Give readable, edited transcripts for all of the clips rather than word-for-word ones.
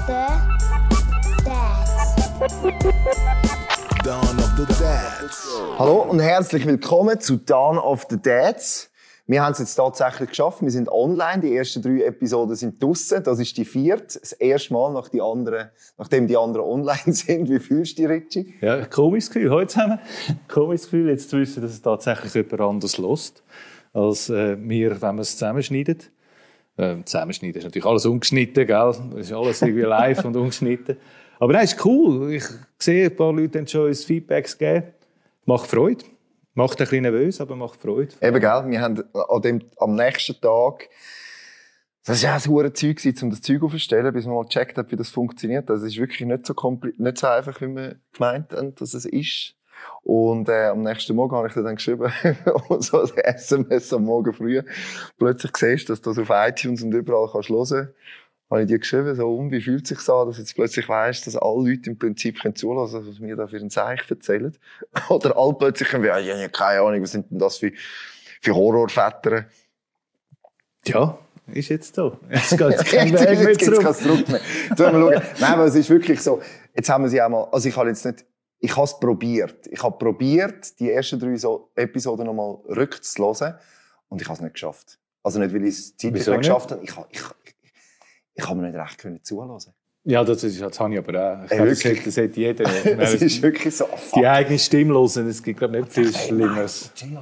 Dawn of the Dads. Hallo und herzlich willkommen zu Dawn of the Dads. Wir haben es jetzt tatsächlich geschafft. Wir sind online. Die ersten 3 Episoden sind draussen. Das ist die 4. Das erste Mal, nachdem die anderen online sind. Wie fühlst du dich, Richie? Ja, komisches Gefühl. Heute zusammen. Komisches Gefühl, jetzt zu wissen, dass es tatsächlich jemand anders hört, als wir, wenn wir es zusammenschneiden. Zusammenschneiden ist natürlich alles ungeschnitten, gell? Das ist alles irgendwie live und ungeschnitten. Aber nein, ist cool. Ich sehe, ein paar Leute haben schon uns Feedbacks gegeben. Macht Freude. Macht ein bisschen nervös, aber macht Freude. Eben, gell? Wir haben am nächsten Tag, das war ja ein hohes Zeug, um das Zeug aufzustellen, bis man mal gecheckt hat, wie das funktioniert. Das ist wirklich nicht so einfach, wie wir gemeint haben, dass es ist. Und am nächsten Morgen habe ich dir dann geschrieben, so ein SMS am Morgen früh. Plötzlich siehst du, dass du das auf iTunes und überall kannst hören. Habe ich dir geschrieben, wie fühlt es sich an, dass du jetzt plötzlich weisst, dass alle Leute im Prinzip zulassen können, was wir da für ein Zeichen erzählen. Oder alle plötzlich können, ich habe keine Ahnung, was sind denn das für Horrorväter? Ja, ist jetzt so. Jetzt geht es kein Weg mehr zurück. Nein, aber es ist wirklich so, jetzt haben wir sie auch mal, also ich habe es probiert. Ich habe probiert, die ersten 3 Episoden nochmal rückzuhören. Und ich habe es nicht geschafft. Also nicht, weil ich es zeitlich nicht geschafft habe. Ich habe mir nicht recht zuhören. Ja, das habe ich aber auch. Ich glaube, das hat jeder. Es ist wirklich so. Die eigene Stimme hören, es gibt, glaube ich, nicht viel Schlimmeres. Wir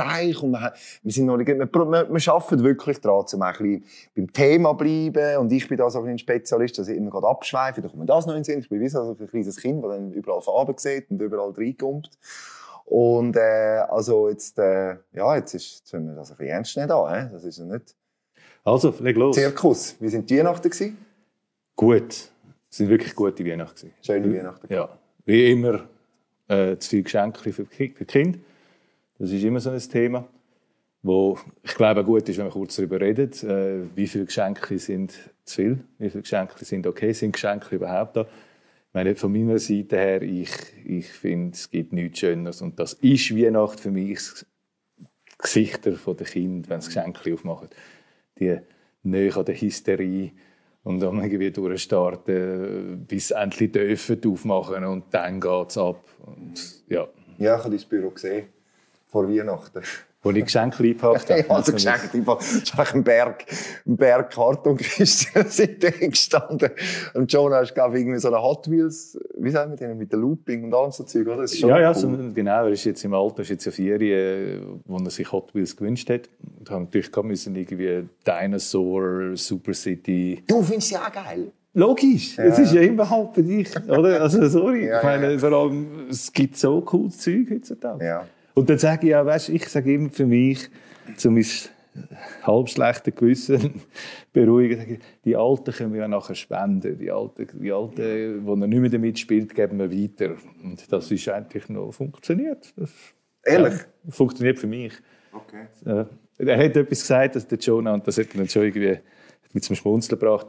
arbeiten wirklich daran, um ein bisschen beim Thema zu bleiben. Und ich bin da so ein Spezialist, dass ich immer gerade abschweife. Da kommt mir das noch in den Sinn. Ich bin wie so ein kleines Kind, das dann überall Farben sieht und überall reinkommt. Und jetzt müssen wir das ein bisschen ernst nehmen. Das ist ja nicht... Also, leg los. Zirkus. Wie waren die Weihnachten? Gut. Es waren wirklich gute Weihnachten. Schöne Weihnachten. Ja. Wie immer, zu viele Geschenke für die Kinder. Das ist immer so ein Thema, wo ich glaube auch gut ist, wenn man kurz darüber redet. Wie viele Geschenke sind zu viel? Wie viele Geschenke sind okay? Sind Geschenke überhaupt da? Ich meine, von meiner Seite her, ich finde, es gibt nichts Schöneres. Und das ist Weihnachten für mich das Gesichter der Kinder, wenn sie Geschenke aufmachen. Die Nähe an der Hysterie und dann irgendwie durchstarten, bis sie endlich dürfen aufmachen und dann geht es ab. Und, ja. Ja, ich habe dein Büro gesehen, vor Weihnachten. Wo ich Geschenke eingepackt habe. Ja, also Geschenke eingepackt. Es war ein Berg Kartonkisten sind da gestanden. Und Jonah ist, glaube ich, irgendwie so eine Hot Wheels, wie sagen wir denn, mit dem Looping und allem so Zeug, oder? Das ist schon ja, cool. Genau. Er ist jetzt im Alter, ist jetzt ja Ferien, wo er sich Hot Wheels gewünscht hat. Und haben natürlich irgendwie Dinosaur, Super City. Du findest sie auch geil? Logisch, es ist ja immer halt bei dich, oder? Also, sorry. Ja, ich meine, vor allem, es gibt so cooles Zeug heutzutage. Ja. Und dann sage ich ja, weißt, ich sage immer für mich, zu meinem halb schlechten Gewissen beruhigen, sage ich, die Alten können wir ja nachher spenden. Die Alten, die er nicht mehr damit spielt, geben wir weiter. Und das ist eigentlich noch funktioniert. Das, Ehrlich? Ja, funktioniert für mich. Okay. Er hat etwas gesagt, dass der Jonah, und das hat er dann schon irgendwie mit zum Schmunzeln gebracht,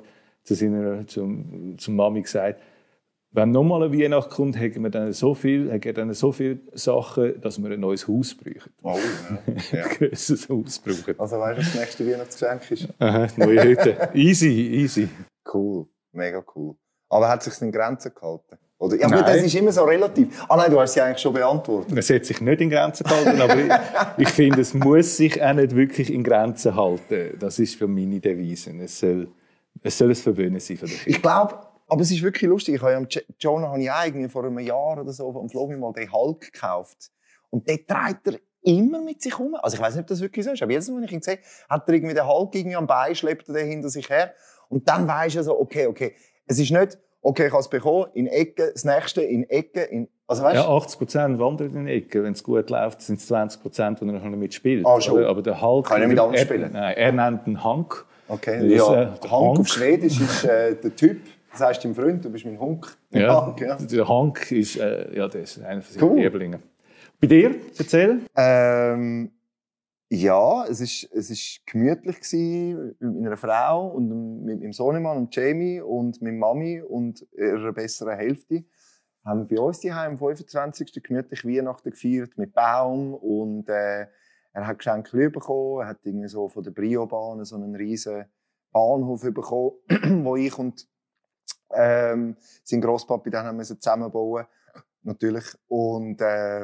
zum Mami gesagt, wenn nochmal eine Weihnacht kommt, haben wir dann so viele Sachen, dass wir ein neues Haus brauchen. Oh, ja. Ein grösseres Haus brauchen. Also weißt du, was das nächste Weihnachtsgeschenk ist? Aha, neue Hütte. Easy. Cool, mega cool. Aber hat es sich in Grenzen gehalten? Oder? Ja, Nein. das ist immer so relativ. Ah nein, du hast sie eigentlich schon beantwortet. Es hat sich nicht in Grenzen gehalten, aber ich finde, es muss sich auch nicht wirklich in Grenzen halten. Das ist für meine Devise. Es soll ein Verwöhnen sein für die Kinder. Ich glaube, aber es ist wirklich lustig. Ich habe ja Jonah irgendwie vor einem Jahr oder so am Flomi mal den Hulk gekauft. Und den trägt er immer mit sich rum. Also ich weiß nicht, ob das wirklich so ist. Aber jedes Mal, wenn ich ihn sehe, hat er irgendwie den Hulk irgendwie am Bein, schleppt er den hinter sich her. Und dann weisst du so, okay. Es ist nicht, okay, ich habe es bekommen, in Ecke, das nächste in Ecke, also weißt, ja, 80% wandern in die Ecke. Wenn es gut läuft, sind es 20%, die er noch nicht mitspielt. Ah, schon. Aber der Hulk... Kann ich mit anderen spielen? Nein, er nennt ihn Hank. Okay, ja. Hank auf Schwedisch ist der Typ. Das heisst dein Freund, du bist mein Hunk. Ja, Hank, ja. Der Hank ist, das ist einer von seinen Lieblingen. Bei dir, erzähl. Ja, es ist gemütlich gewesen, mit meiner Frau und mit meinem Sohnemann und Jamie und mit Mami und ihrer besseren Hälfte. Haben wir bei uns daheim am 25. gemütlich Weihnachten gefeiert mit Baum und er hat Geschenke bekommen. Er hat irgendwie so von der Brio-Bahn so einen riesen Bahnhof bekommen, wo ich und Sein Grosspapi dann haben wir zusammenbauen. Natürlich. Und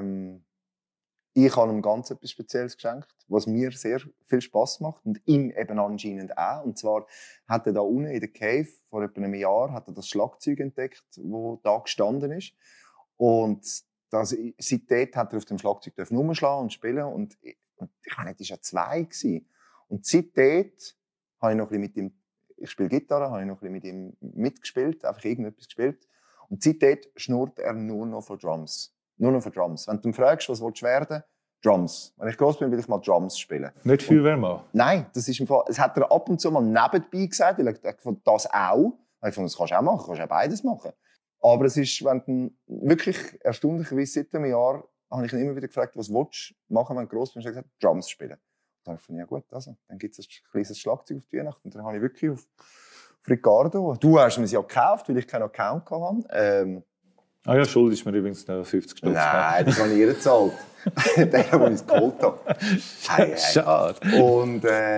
ich habe ihm ganz etwas Spezielles geschenkt, was mir sehr viel Spass macht und ihm eben anscheinend auch. Und zwar hat er da unten in der Cave vor etwa einem Jahr hat er das Schlagzeug entdeckt, das da gestanden ist. Und seitdem hat er auf dem Schlagzeug rumschlagen und spielen. Und ich meine, das war ja 2 gewesen. Und seitdem habe ich noch ein bisschen mit ihm, ich spiele Gitarre, habe ich noch ein bisschen mit ihm mitgespielt, einfach irgendetwas gespielt. Und seitdem schnurrt er nur noch von Drums. Nur noch von Drums. Wenn du ihn fragst, was willst du werden? Drums. Wenn ich groß bin, will ich mal Drums spielen. Nicht Feuerwehrmann? Nein, das ist im Fall, es hat er ab und zu mal nebenbei gesagt, weil er fand das auch. Ich fand, das kannst du auch machen, kannst auch beides machen. Aber es ist, wenn du wirklich erstaunlicherweise seit einem Jahr, habe ich ihn immer wieder gefragt, was willst du machen, wenn du gross bist? Und er hat gesagt, Drums spielen. Dann habe ich gedacht, ja gut, also, dann gibt es ein kleines Schlagzeug auf die Weihnachten. Und dann habe ich wirklich auf Ricardo, du hast mir sie ja gekauft, weil ich keinen Account hatte. Ah ja, schuldest mir übrigens noch 50 Stutz. Nein, das habe ich ihr gezahlt. Der, der ich es geholt habe. Schade. Und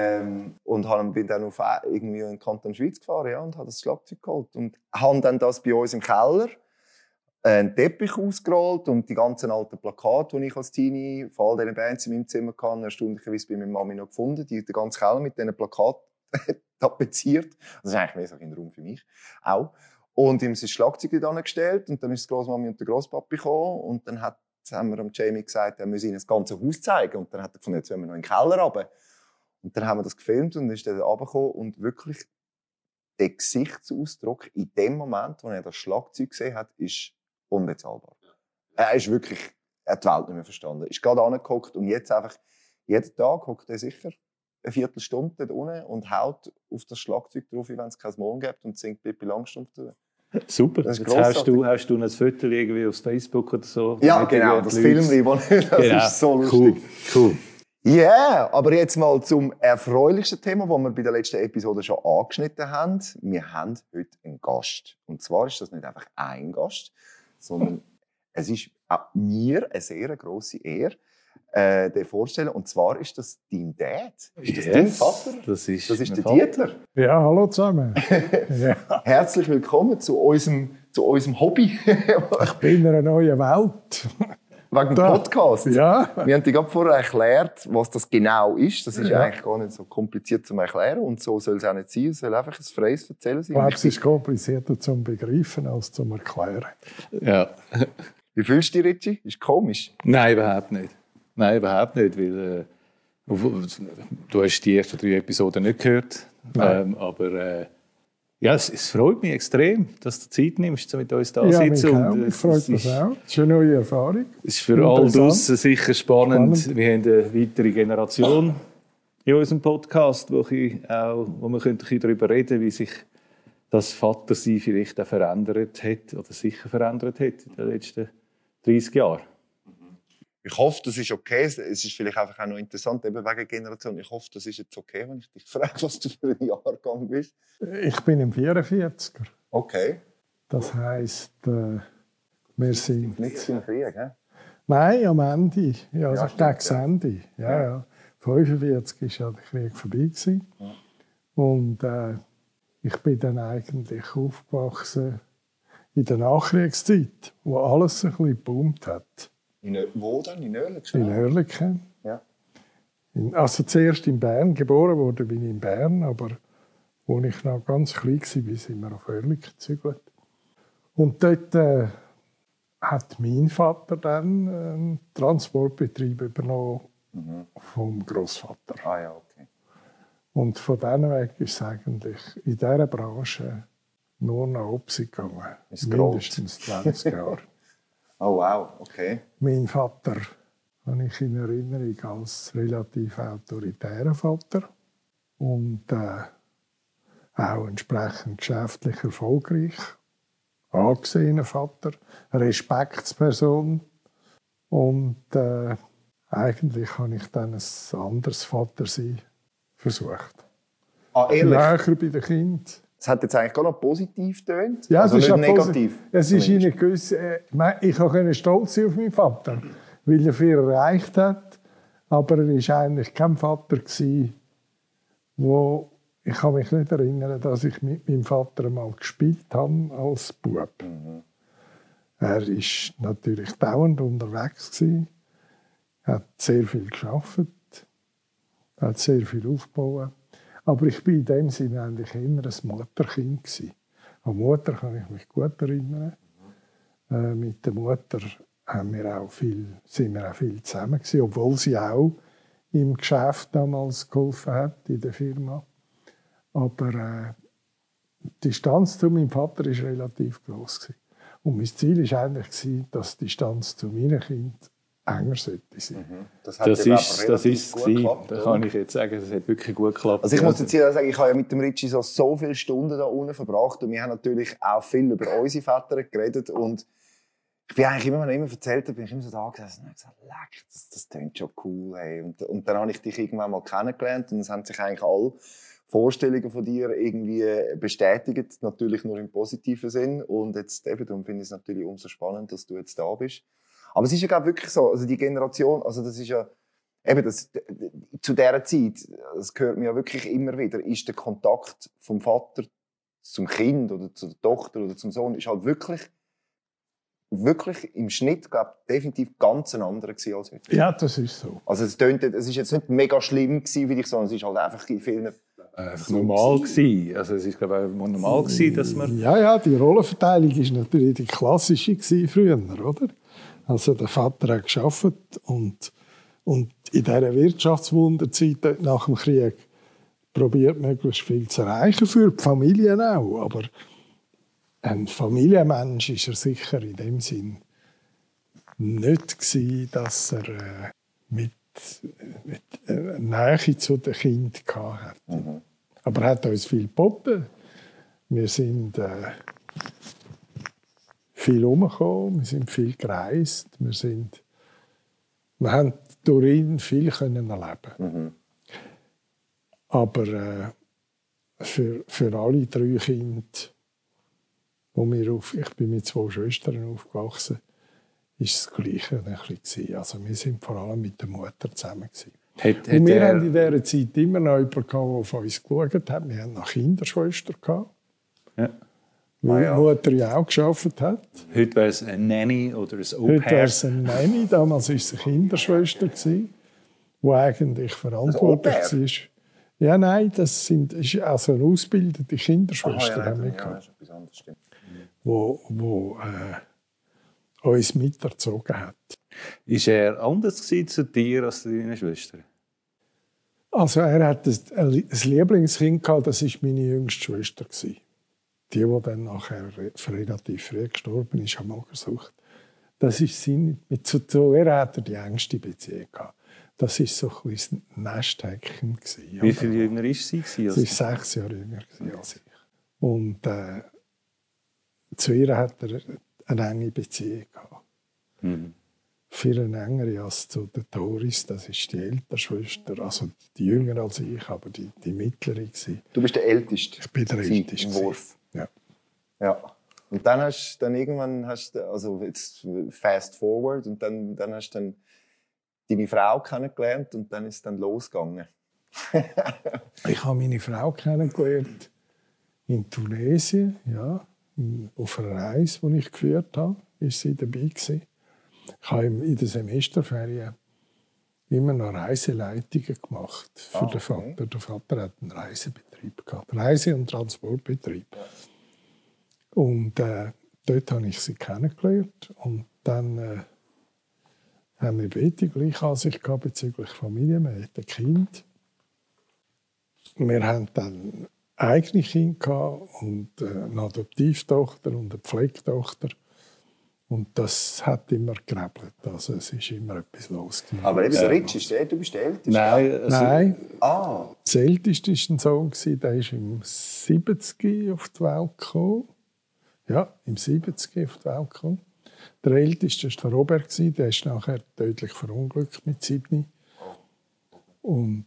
bin dann irgendwie in den Kanton Schweiz gefahren, ja, und habe das Schlagzeug geholt. Und habe dann das bei uns im Keller einen Teppich ausgerollt und die ganzen alten Plakate, die ich als Teenie von all diesen Bands in meinem Zimmer hatte, erstaunlicherweise bei meiner Mami noch gefunden. Den ganzen Keller mit diesen Plakaten tapeziert. Das ist eigentlich mehr so ein Raum für mich. Auch. Und ihm ist das Schlagzeug dann gestellt und dann ist die Großmami und der Großpapi gekommen und dann haben wir Jamie gesagt, er müsse ihnen das ganze Haus zeigen. Und dann hat er gefunden, jetzt wollen wir noch in den Keller runter. Und dann haben wir das gefilmt und dann ist er da runtergekommen und wirklich der Gesichtsausdruck in dem Moment, wo er das Schlagzeug gesehen hat, ist unbezahlbar. Er ist wirklich, er hat die Welt nicht mehr verstanden. Er ist gerade angeguckt und jetzt einfach, jeden Tag hockt er sicher eine Viertelstunde dort unten und haut auf das Schlagzeug drauf, wie wenn es kein Morgen gibt und singt Pippi Langstrumpf. Super. Jetzt hast du ein Foto irgendwie auf Facebook oder so. Ja, genau, das Film, das ist so lustig. Cool. Ja, yeah, aber jetzt mal zum erfreulichsten Thema, das wir bei der letzten Episode schon angeschnitten haben. Wir haben heute einen Gast. Und zwar ist das nicht einfach ein Gast, sondern es ist auch mir eine sehr grosse Ehre, den vorstellen. Und zwar ist das dein Dad. Ist das dein Vater? Das ist der Vater. Dieter. Ja, hallo zusammen. Ja. Herzlich willkommen zu unserem Hobby. Ich bin in einer neuen Welt. Wegen dem Podcast. Ja. Wir haben dir gerade vorher erklärt, was das genau ist. Das ist eigentlich gar nicht so kompliziert zu erklären. Und so soll es auch nicht sein. Es soll einfach ein freies Erzählen sein. Ich glaube, es ist komplizierter zum Begreifen als zum Erklären. Ja. Wie fühlst du dich, Richie? Ist komisch? Nein, überhaupt nicht. Weil du hast die ersten 3 Episoden nicht gehört. Aber ja, es freut mich extrem, dass du Zeit nimmst, um mit uns da zu sitzen. Ja, mich freut das auch. Das ist eine neue Erfahrung. Es ist für alle draussen sicher spannend. Wir haben eine weitere Generation in unserem Podcast, wo wir darüber reden können, wie sich das Vatersein vielleicht auch verändert hat oder sicher verändert hat in den letzten 30 Jahren. Ich hoffe, das ist okay. Es ist vielleicht einfach auch noch interessant, eben wegen Generation. Ich hoffe, das ist jetzt okay, wenn ich dich frage, was du für ein Jahrgang bist. Ich bin im 44er. Okay. Das heisst, wir sind... Nicht so im Krieg, hä? Nein, am Ende. Ja, also stimmt, gegen das Ende. Ja. 45 war ja der Krieg vorbei gewesen. Ja. Und ich bin dann eigentlich aufgewachsen in der Nachkriegszeit, wo alles ein bisschen geboomt hat. Wo denn? In Oerlikon? In Oerlikon. Ja. Also zuerst in Bern. Geboren wurde bin ich in Bern, aber als ich noch ganz klein war, sind wir auf Oerlikon gezügelt. Und dort hat mein Vater dann einen Transportbetrieb übernommen vom Großvater. Ah ja, okay. Und von dann weg ist es eigentlich in dieser Branche nur noch Opsi gegangen. Mindestens 20 Jahre. Oh wow, okay. Mein Vater habe ich in Erinnerung als relativ autoritären Vater und auch entsprechend geschäftlich erfolgreich, angesehener Vater, Respektsperson. Und eigentlich habe ich dann ein anderes Vatersein versucht. Ah, ehrlich? Näher bei den Kindern. Es hat jetzt eigentlich gar noch positiv getönt. Ja, also es ist nicht negativ. Es ist in einer gewissen, ich konnte stolz sein auf meinen Vater, weil er viel erreicht hat. Aber er war eigentlich kein Vater, der ich kann mich nicht erinnern, dass ich mit meinem Vater einmal gespielt habe als Bub. Er war natürlich dauernd unterwegs gewesen, hat sehr viel gearbeitet, hat sehr viel aufgebaut. Aber ich war in dem Sinne eigentlich eher ein Mutterkind gewesen. An Mutter kann ich mich gut erinnern. Mit der Mutter sind wir auch viel zusammen gewesen, obwohl sie auch im Geschäft damals geholfen hat, in der Firma. Aber die Distanz zu meinem Vater war relativ gross gewesen. Und mein Ziel war eigentlich, dass die Distanz zu meinen Kindern enger sein sollte. Das ist gut geklappt. Da kann ich jetzt sagen, es hat wirklich gut geklappt. Also ich muss jetzt hier sagen, ich habe ja mit dem Richie so viele Stunden da unten verbracht und wir haben natürlich auch viel über unsere Väter geredet und ich bin eigentlich immer, wenn ich immer erzählt habe, bin ich immer so da gesessen und habe gesagt, leck, das klingt schon cool. Hey. Und dann habe ich dich irgendwann mal kennengelernt und es haben sich eigentlich alle Vorstellungen von dir irgendwie bestätigt, natürlich nur im positiven Sinn. Und jetzt eben, darum finde ich es natürlich umso spannend, dass du jetzt da bist. Aber es ist ja glaube wirklich so, also die Generation, also das ist ja, eben das, zu dieser Zeit, das hört man ja wirklich immer wieder, ist der Kontakt vom Vater zum Kind oder zur Tochter oder zum Sohn, ist halt wirklich im Schnitt, glaube ich, definitiv ganz ein anderer gewesen als heute. Ja, das ist so. Also es ist jetzt nicht mega schlimm gewesen, wie ich sagen, es ist halt einfach in vielen normal gewesen. Also es ist glaube ich auch normal gewesen, dass man ja, die Rollenverteilung war natürlich die klassische früher, oder? Also der Vater hat gearbeitet und in dieser Wirtschaftswunderzeit nach dem Krieg probiert möglichst viel zu erreichen, für die Familien auch. Aber ein Familienmensch war er sicher in dem Sinn nicht gewesen, dass er mit Nähe zu den Kindern hatte. Aber er hat uns viel geboten. Wir sind viel herumgekommen, wir sind viel gereist, wir haben durch ihn viel erleben. Aber für alle 3 Kinder, ich bin mit 2 Schwestern aufgewachsen, ist das Gleiche ein bisschen. Also wir sind vor allem mit der Mutter zusammen gewesen. Und wir haben in dieser Zeit immer noch jemanden, der auf uns geschaut hat. Wir hatten eine Kinderschwester. Ja. Weil die Mutter ja auch gearbeitet hat. Heute wäre es eine Nanny oder ein Au-pair. Heute wäre es eine Nanny. Damals war es eine Kinderschwester, die eigentlich verantwortlich war. Ja, nein, das ist also eine ausgebildete Kinderschwester. Ja, das ist etwas anderes, stimmt. Wo uns miterzogen hat. Ist er anders zu dir als zu deiner Schwester? Also er hat ein Lieblingskind gehabt, das war meine jüngste Schwester. Die dann nachher relativ früh gestorben ist an Magersucht. Das ist zu ihr hat er die engste Beziehung gehabt. Das war so ein bisschen ein Nesthäkchen. Wie viel jünger war sie? Sie war 6 Jahre jünger als ich. Und zu ihr hat er eine enge Beziehung gehabt. Viel enger als zu der Doris, das ist die ältere Schwester, also die jünger als ich, aber die mittlere. Du bist der Älteste? Ich bin der Älteste. Im Wurf? Ja. Und dann irgendwann also jetzt fast forward, und dann hast du deine Frau kennengelernt und dann ist es dann losgegangen. Ich habe meine Frau kennengelernt in Tunesien, ja, auf einer Reise, die ich geführt habe, ist sie dabei gewesen. Ich habe in der Semesterferien immer noch Reiseleitungen gemacht für den Vater. Okay. Der Vater hat einen Reisebetrieb gehabt, Reise- und Transportbetrieb. Ja. Und dort habe ich sie kennengelernt und dann haben wir beide gleich Ansicht gehabt bezüglich Familie, wir hatten Kind. Wir hatten dann eigene Kinder und eine Adoptivtochter und eine Pflegetochter. Und das hat immer gerebelt. Also es ist immer etwas losgegangen. Aber eben, du bist der Älteste? Nein. Das Älteste war ein Sohn, der ist im 70 auf die Welt gekommen. Ja, im 70 auf die Welt gekommen. Der Älteste war der Robert, der ist nachher tödlich verunglückt mit 7. Und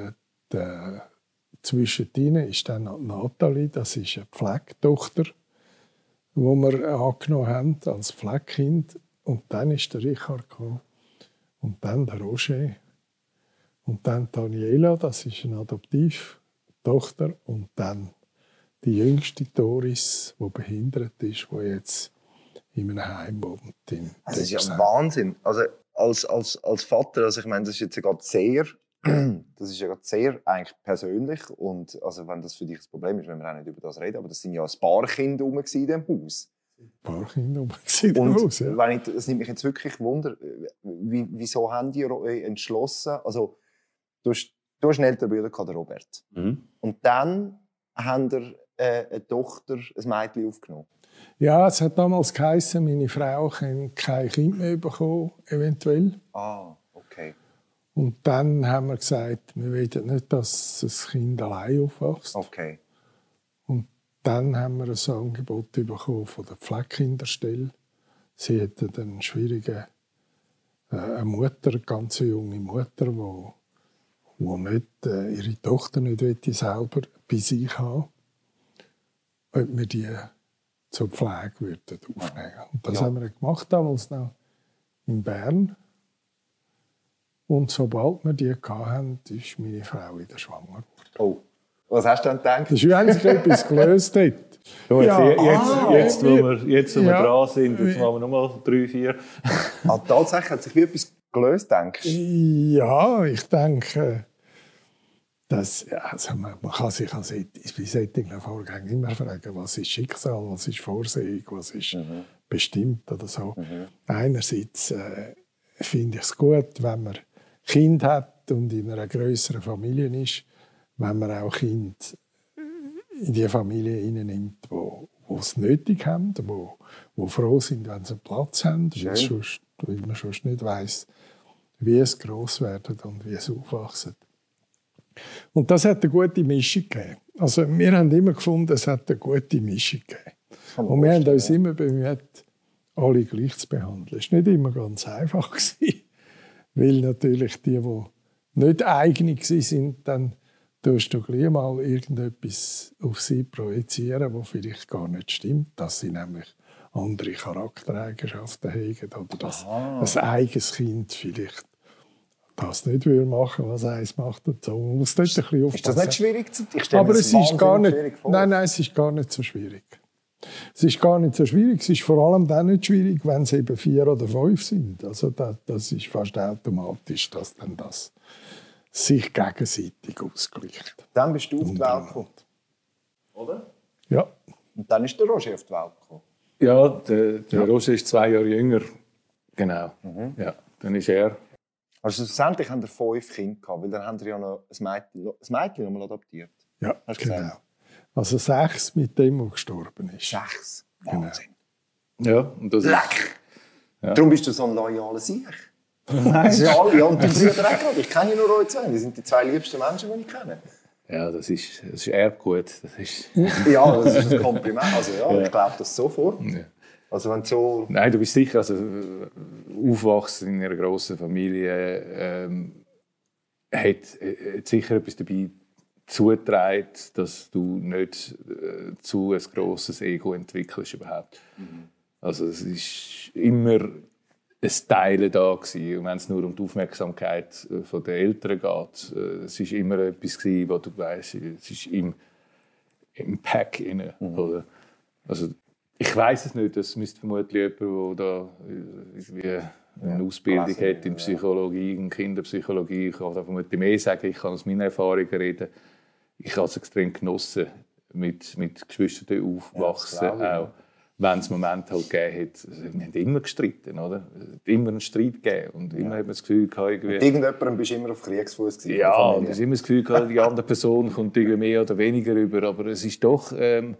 zwischen ihnen ist dann Nathalie, das ist eine Pflegetochter, die wir angenommen haben als Pflegekind. Und dann ist der Richard gekommen. Und dann der Roger. Und dann Daniela, das ist eine Adoptivtochter Tochter und dann die jüngste Doris, die behindert ist, die jetzt in einem Heim wohnt. Das ist ja Wahnsinn. Also als Vater, also ich meine, das ist jetzt gerade sehr, das ist ja gerade sehr eigentlich persönlich und also wenn das für dich ein Problem ist, wenn wir auch nicht über das reden, aber das sind ja ein paar Kinder rum in diesem Haus. Ein paar Kinder in dem Haus, ja. Das nimmt mich jetzt wirklich Wunder, wieso haben die entschlossen, also du hast einen älteren Bruder gehabt, der Robert. Mhm. Und dann haben wir eine Tochter, ein Mädchen aufgenommen. Ja, es hat damals geheißen, meine Frau kann kein Kind mehr bekommen, eventuell. Ah, okay. Und dann haben wir gesagt, wir wollen nicht, dass das Kind allein aufwächst. Okay. Und dann haben wir ein Angebot bekommen von der Pflegekinderstelle. Sie hatte eine schwierige eine Mutter, eine ganz junge Mutter, die nicht, ihre Tochter nicht selber bei sich haben wollte, ob wir die zur Pflege würden aufnehmen. Und das haben wir gemacht, damals noch in Bern. Und sobald wir die hatten, ist meine Frau wieder schwanger. Oh, was hast du dann gedacht? Das ist, wenn sich etwas gelöst hat. Jetzt, wo wir dran sind, jetzt machen wir nochmal 3, 4. Tatsächlich hat sich wie etwas gelöst, denkst du? Ja, ich denke, dass, also man kann sich als bei solchen Vorgängen immer fragen, was ist Schicksal, was ist Vorsehung, was ist bestimmt oder so. Einerseits finde ich es gut, wenn man Kind hat und in einer grösseren Familie ist, wenn man auch Kinder in die Familie hineinnimmt, die es nötig haben, die froh sind, wenn sie Platz haben, weil man sonst nicht weiss, wie es gross werden und wie es aufwachsen. Und das hat eine gute Mischung gegeben. Also wir haben immer gefunden, es hat eine gute Mischung gegeben. Und wir haben uns immer bemüht, alle gleich zu behandeln. Es war nicht immer ganz einfach, weil natürlich die nicht eigen waren, dann tust du gleich mal irgendetwas auf sie projizieren, was vielleicht gar nicht stimmt, dass sie nämlich andere Charaktereigenschaften haben oder dass ein eigenes Kind vielleicht das nicht machen würde, was eins macht. Und so. Man muss dort ein bisschen aufpassen. Ist das nicht schwierig zu dir? Aber es ist gar nicht, nein, es ist gar nicht so schwierig. Es ist gar nicht so schwierig. Es ist vor allem dann nicht schwierig, wenn es eben 4 oder 5 sind. Also das ist fast automatisch, dass dann das sich gegenseitig ausgleicht. Dann bist du auf die Welt gekommen. Oder? Ja. Und dann ist der Roger auf die Welt gekommen. Ja, der Roger ist 2 Jahre jünger. Genau. Ja, dann ist er. Also schlussendlich haben wir 5 Kinder gehabt, weil dann haben wir ja noch ein Mädchen noch mal adoptiert. Ja, hast du genau. gesagt? Also 6 mit dem, der gestorben ist. 6. Wahnsinn. Ja, und das Leck! Ja. Darum bist du so ein loyaler Sieg. Nein. Ja, und die Brüder auch gerade. Ich kenne nur euch 2. Die sind die 2 liebsten Menschen, die ich kenne. Ja, das ist Erbgut. Das ist ja, das ist ein Kompliment. Also ja, ich glaube das sofort. Ja. Also wenn so... Nein, du bist sicher, also aufwachsen in einer grossen Familie hat sicher etwas dabei zugetragen, dass du nicht zu ein grosses Ego entwickelst überhaupt. Also es ist immer ein Teilen da gewesen. Und wenn es nur um die Aufmerksamkeit der Eltern geht, es ist immer etwas gewesen, wo du weißt, es ist im Pack inne, oder? Also ich weiss es nicht, das müsste vermutlich jemand, der da eine Ausbildung hat in Psychologie, in Kinderpsychologie, ich kann da vermutlich mehr sagen, ich kann aus meinen Erfahrungen reden. Ich habe es extrem genossen, mit Geschwistern aufwachsen, ja, auch wenn es Momente halt gegeben hat. Also, wir haben immer gestritten, oder? Es hat immer einen Streit gegeben und immer hat man das Gefühl gehabt, irgendwie... Mit irgendjemandem bist du immer auf Kriegsfuß gewesen. Ja, und es ist immer das Gefühl gehabt, die andere Person kommt irgendwie mehr oder weniger rüber, aber es ist doch eine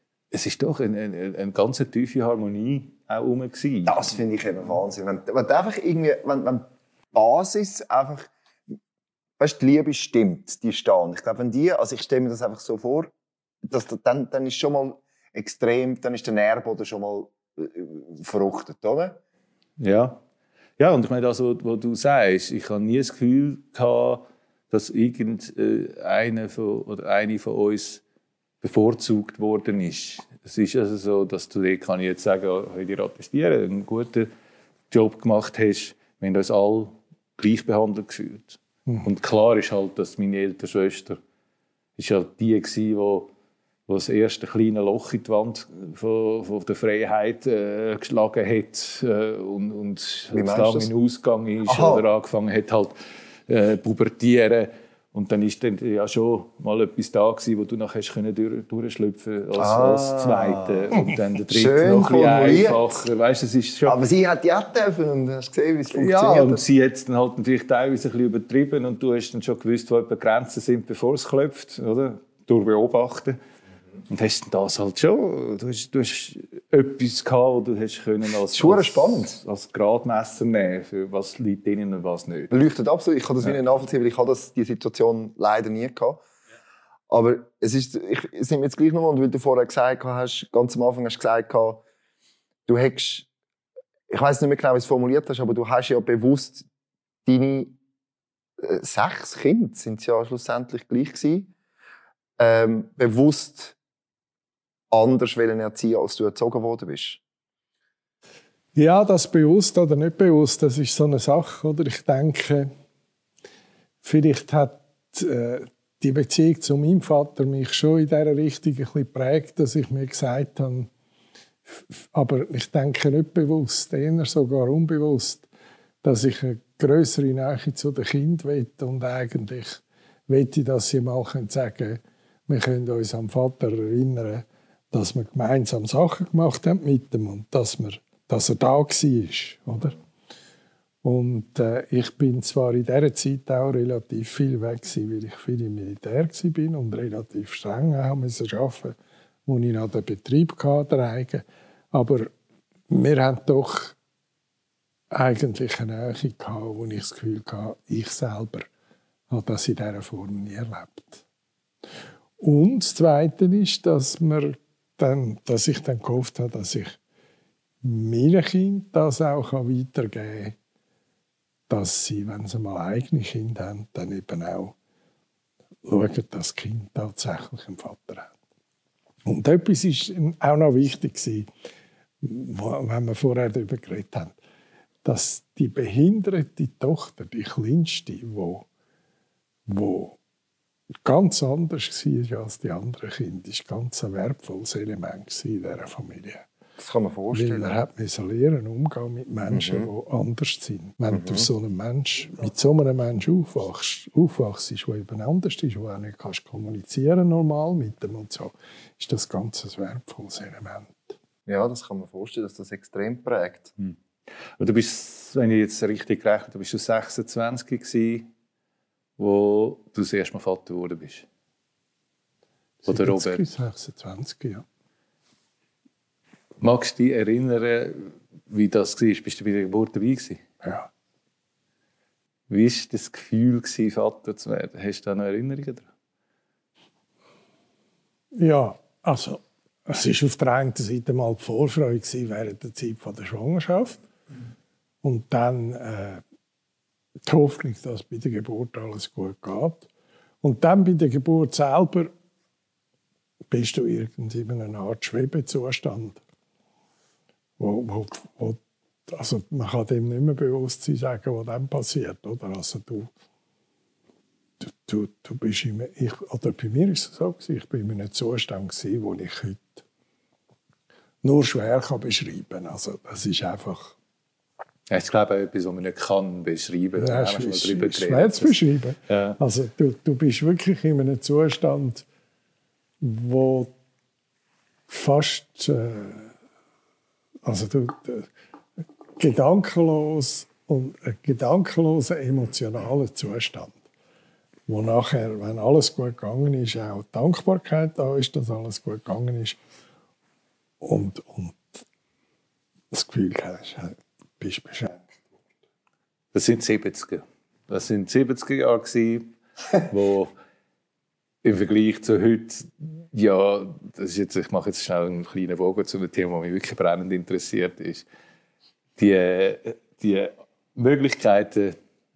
ganz tiefe Harmonie auch rum gewesen. Das finde ich eben Wahnsinn. Wenn einfach irgendwie, wenn die Basis einfach, weißt, die Liebe stimmt, die stehen. Ich glaube, wenn die, also ich stelle mir das einfach so vor, dass dann ist schon mal extrem, dann ist der Nährboden schon mal verruchtet, oder? Ja. Ja, und ich meine, das, was du sagst, ich habe nie das Gefühl gehabt, dass eine von uns bevorzugt worden ist. Es ist also so, dass du dir, kann ich jetzt sagen, ich dir attestieren, einen guten Job gemacht hast. Wir haben uns alle gleich behandelt gefühlt. Und klar ist halt, dass meine ältere Schwester ist ja die gewesen, wo das erste kleine Loch in die Wand von der Freiheit geschlagen hat und lang in Ausgang ist. Aha. Oder angefangen hat halt pubertieren. Und dann ist dann ja schon mal etwas da gewesen, wo du nachher durchschlüpfen als Zweite. Und dann der Dritte noch ein bisschen einfacher. Weißt, das ist schon... Aber sie hat ja dürfen und hast gesehen, wie es funktioniert. Ja, und sie hat es dann halt natürlich teilweise ein bisschen übertrieben und du hast dann schon gewusst, wo etwa Grenzen sind, bevor es klopft, oder? Durch Beobachten. Und hast das halt schon, du hast etwas gehabt, wo du hast können als Gradmesser nehmen, für was liegt drinnen und was nicht. Leuchtet absolut. Ich kann das nicht nachvollziehen, weil ich habe die Situation leider nie gehabt. Ja. Aber es nehme jetzt gleich nochmal, weil du vorher gesagt hast, ganz am Anfang hast du gesagt, du hättest, ich weiss nicht mehr genau, wie du es formuliert hast, aber du hast ja bewusst deine 6 Kinder, sind ja schlussendlich gleich gewesen, bewusst anders erziehen, als du erzogen worden bist? Ja, das bewusst oder nicht bewusst, das ist so eine Sache. Oder? Ich denke, vielleicht hat die Beziehung zu meinem Vater mich schon in dieser Richtung ein bisschen geprägt, dass ich mir gesagt habe, aber ich denke nicht bewusst, eher sogar unbewusst, dass ich eine grössere Nähe zu den Kindern will und eigentlich möchte, dass sie mal sagen können, wir können uns am Vater erinnern, dass wir gemeinsam Sachen gemacht haben mit ihm und dass er da war. Oder? Und ich bin zwar in dieser Zeit auch relativ viel weg gewesen, weil ich viel im Militär war und relativ streng arbeiten musste, wo ich noch den Betrieb hatte. Aber wir haben doch eigentlich eine Nähe gehabt, wo ich das Gefühl hatte, ich selber habe das in dieser Form nie erlebt. Und das Zweite ist, dass ich dann gehofft habe, dass ich meinen Kindern das auch weitergeben kann, dass sie, wenn sie mal eigene Kinder haben, dann eben auch schauen, dass das Kind tatsächlich einen Vater hat. Und etwas war auch noch wichtig, wenn wir vorher darüber geredet haben, dass die behinderte Tochter, die kleinste, die ganz anders war als die anderen Kinder, war ganz ein wertvolles Element in dieser Familie. Das kann man vorstellen. Weil man musste lernen, umgehen mit Menschen, die anders sind. Wenn du mit so einem Menschen aufwachst, der eben anders ist, wo auch nicht kannst kommunizieren normal mit dem und so, ist das ganz ein wertvolles Element. Ja, das kann man vorstellen, dass das extrem prägt. Und du bist, wenn ich jetzt richtig gerechnet habe, bist du 26 gewesen, wo du das erste Mal Vater geworden bist. Oder 70, Robert? 26, ja. Magst du dich erinnern, wie das war? Bist du bei der Geburt dabei gewesen? Ja. Wie war das Gefühl, Vater zu werden? Hast du da noch Erinnerungen daran? Ja, also es war auf der einen Seite mal die Vorfreude während der Zeit der Schwangerschaft. Und dann die Hoffnung, dass bei der Geburt alles gut geht. Und dann bei der Geburt selber bist du irgendwie in einer Art Schwebezustand. Also man kann dem nicht mehr bewusst sein, sagen, was dann passiert. Oder? Also du bist oder bei mir war es so, ich war in einem Zustand, den ich heute nur schwer beschreiben kann. Also das ist einfach... Ja, ich glaube, etwas, was man nicht kann beschreiben. Ja, es ist schwer zu beschreiben. Ja. Also du bist wirklich in einem Zustand, wo fast gedankenlos und ein gedankenloser emotionaler Zustand, wo nachher, wenn alles gut gegangen ist, auch Dankbarkeit da ist, dass alles gut gegangen ist und das Gefühl hast, du bist beschenkt. Das sind 70er. Das sind 70er Jahre, wo im Vergleich zu heute, ja, das ist jetzt, ich mache jetzt schnell einen kleinen Bogen zu einem Thema, das mich wirklich brennend interessiert ist. Die Möglichkeiten,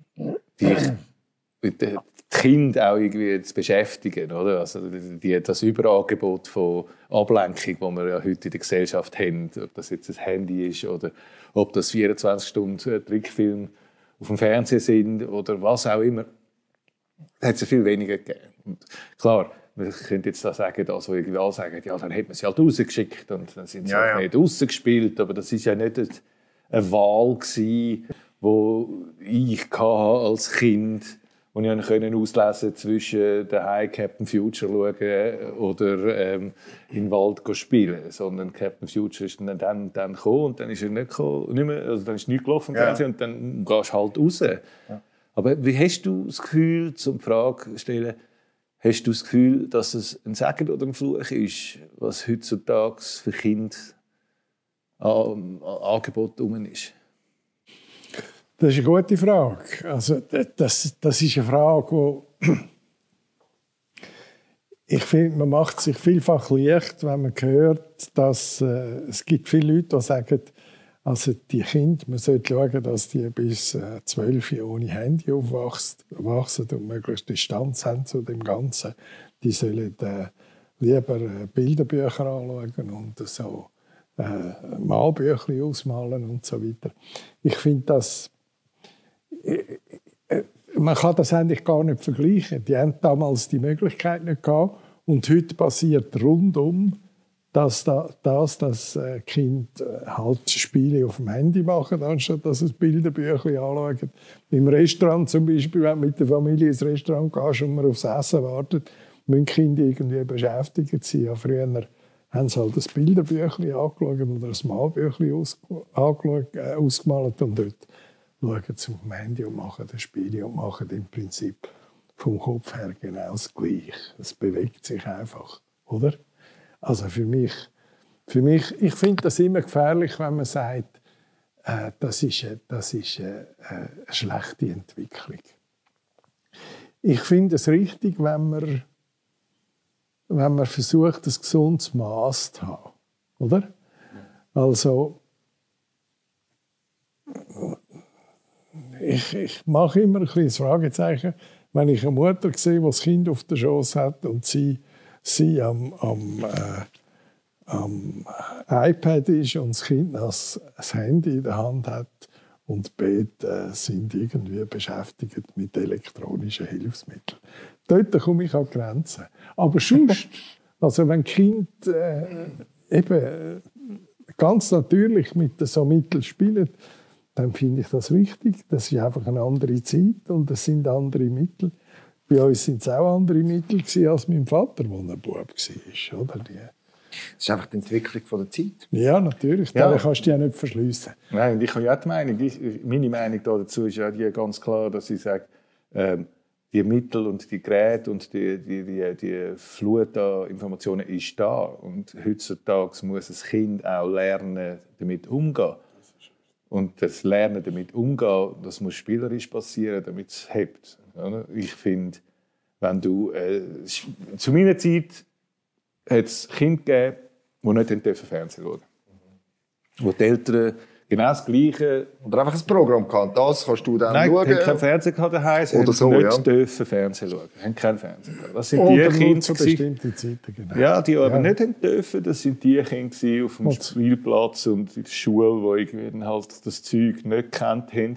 die Kinder auch irgendwie zu beschäftigen, oder? Also das Überangebot von Ablenkung, das wir ja heute in der Gesellschaft haben, ob das jetzt ein Handy ist oder ob das 24 Stunden Trickfilme auf dem Fernsehen sind oder was auch immer, hat es viel weniger gegeben. Und klar, man könnte jetzt da sagen, das, wo irgendwie alle sagen, ja, dann hätte man sie halt rausgeschickt und dann sind sie Ja, halt ja. nicht rausgespielt. Aber das ist ja nicht eine Wahl gewesen, die ich als Kind hatte, wo ich auslesen zwischen daheim Captain Future schauen oder in den Wald spielen. Sondern Captain Future ist dann gekommen und dann ist er nicht mehr, also dann ist nichts gelaufen im Fernsehen und dann gehst du halt raus. Ja. Aber wie hast du das Gefühl, zum die Frage zu stellen, hast du das Gefühl, dass es ein Segen oder ein Fluch ist, was heutzutage für Kinder an Angebot herum ist? Das ist eine gute Frage. Also, das ist eine Frage, wo ich finde, man macht sich vielfach leicht, wenn man hört, dass es gibt viele Leute, die sagen, also die Kinder, man sollte schauen, dass die bis 12 ohne Handy aufwachsen und möglichst Distanz haben zu dem Ganzen. Die sollen lieber Bilderbücher anschauen und so Malbücher ausmalen und so weiter. Ich finde das man kann das eigentlich gar nicht vergleichen. Die haben damals die Möglichkeit nicht gehabt und heute passiert rundum, dass das Kind halt Spiele auf dem Handy machen, anstatt dass es Bilderbücher anschaut. Im Restaurant zum Beispiel, wenn du mit der Familie ins Restaurant gehst und man aufs Essen wartet, müssen die Kinder irgendwie beschäftigt sein. Ja, früher haben sie halt das Bilderbüchlein angeschaut oder das Malbüchlein ausgemalt und dort schauen sie auf dem Handy und machen das Spiel und machen im Prinzip vom Kopf her genau das Gleiche. Es bewegt sich einfach, oder? Also für mich ich finde das immer gefährlich, wenn man sagt, das ist eine schlechte Entwicklung. Ich finde es richtig, wenn man versucht, ein gesundes Maß zu haben, oder? Also ich mache immer ein kleines Fragezeichen, wenn ich eine Mutter sehe, die das Kind auf der Schoß hat und sie am iPad ist und das Kind das Handy in der Hand hat und die beiden sind irgendwie beschäftigt mit elektronischen Hilfsmitteln. Dort komme ich an die Grenzen. Aber sonst, also wenn Kind eben ganz natürlich mit so Mitteln spielen, dann finde ich das wichtig. Das ist einfach eine andere Zeit und es sind andere Mittel. Bei uns sind es auch andere Mittel gewesen, als mein Vater, als er Bub war. Oder? Das ist einfach die Entwicklung der Zeit. Ja, natürlich. Ja. Da kannst du ja nicht verschliessen. Nein, und ich habe ja die Meinung. Meine Meinung dazu ist ja die ganz klar, dass ich sage, die Mittel und die Geräte und die Flut an Informationen ist da. Und heutzutage muss ein Kind auch lernen, damit umzugehen. Und das Lernen damit umgehen, das muss spielerisch passieren, damit es hebt. Ich finde, wenn du zu meiner Zeit hat es Kinder gegeben, die nicht Fernsehen schauen durften. Wo die Eltern genau das Gleiche... Oder einfach ein Programm gehabt. Das kannst du dann schauen. Nein, kein Fernsehen daheim, sie oder so, nicht dürfen Fernsehen schauen. Sie haben kein Fernsehen. Das sind Oder die nur Kinder zu bestimmten Zeiten, genau. Ja, die aber nicht haben dürfen. Das sind die Kinder auf dem Spielplatz und in der Schule, die irgendwie halt das Zeug nicht gekannt haben.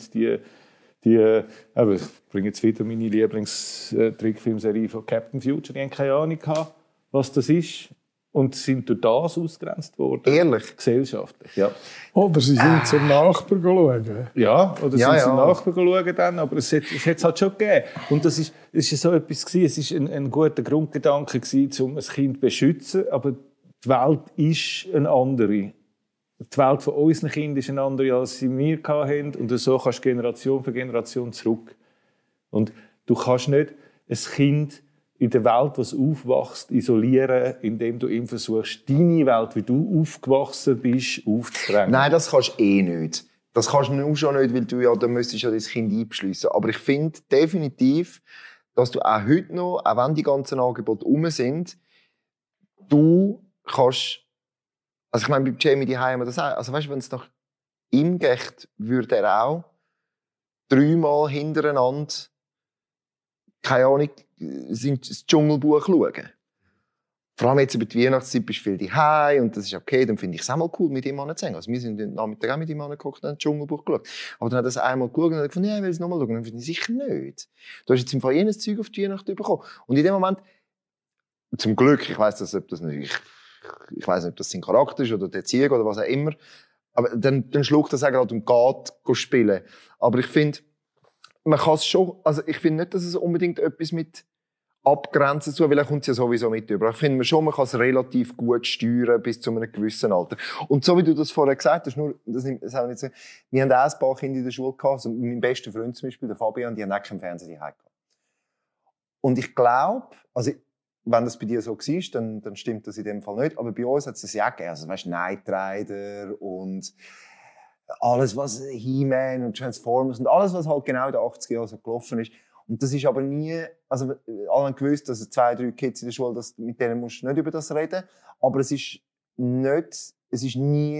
Aber ich bringe jetzt wieder meine Lieblings-Trickfilmserie von Captain Future. Die haben keine Ahnung gehabt, was das ist. Und sind durch das ausgegrenzt worden. Ehrlich? Gesellschaftlich, ja. Oder sie sind zum Nachbarn schauen. Ja, oder Ja, sind sie ja. Nachbarn schauen dann, aber es hat es halt schon gegeben. Und das ist so etwas gewesen, es war ein guter Grundgedanke gewesen, um ein Kind zu beschützen, aber die Welt ist eine andere. Die Welt von unseren Kindern ist eine andere, als sie wir hatten. Und so kannst du Generation für Generation zurück. Und du kannst nicht ein Kind in der Welt, was aufwächst, isolieren, indem du ihm versuchst, deine Welt, wie du aufgewachsen bist, aufzudrängen. Nein, das kannst du nicht. Das kannst du schon nicht, weil da müsstest du ja das Kind einbeschliessen. Aber ich finde definitiv, dass du auch heute noch, auch wenn die ganzen Angebote rum sind, du kannst, also ich meine, bei Jamie die haben wir das auch, also weißt du, wenn es nach ihm geht, würde er auch 3-mal hintereinander, keine Ahnung, das Dschungelbuch schauen. Vor allem jetzt über die Weihnachtszeit bist du viel daheim und das ist okay, dann finde ich es auch mal cool, mit ihm anzuhängen. Also wir sind am Nachmittag auch mit ihm angeguckt und haben das Dschungelbuch geschaut. Aber dann hat er das einmal geschaut und hat gefunden, ja, ich will es nochmal schauen. Und dann finde ich, sicher nicht. Du hast jetzt im Fall jenes Zeug auf die Weihnacht bekommen. Und in dem Moment, zum Glück, ich weiss, ob das nicht, ich weiss nicht, ob das sein Charakter ist oder die Erziehung oder was auch immer. Aber dann schluckt er sagen halt und geht spielen. Aber ich finde, man kann es schon, also ich finde nicht, dass es unbedingt etwas mit Abgrenzen zu, weil er kommt ja sowieso mit über. Ich finde schon, man kann es relativ gut steuern bis zu einem gewissen Alter. Und so wie du das vorher gesagt hast, nur, das auch nicht so, wir haben auch ein paar Kinder in der Schule gehabt, also mein bester Freund zum Beispiel, der Fabian, die haben auch keinen Fernseher daheim gehabt. Und ich glaube, also wenn das bei dir so war, dann stimmt das in dem Fall nicht. Aber bei uns hat es ja gegeben. Also, weißt, Knight Rider und alles, was He-Man und Transformers und alles, was halt genau in den 80er Jahren so gelaufen ist. Und das ist aber nie, also alle haben gewusst, dass 2, 3 Kids in der Schule, mit denen musst du nicht über das reden. Aber er ist nie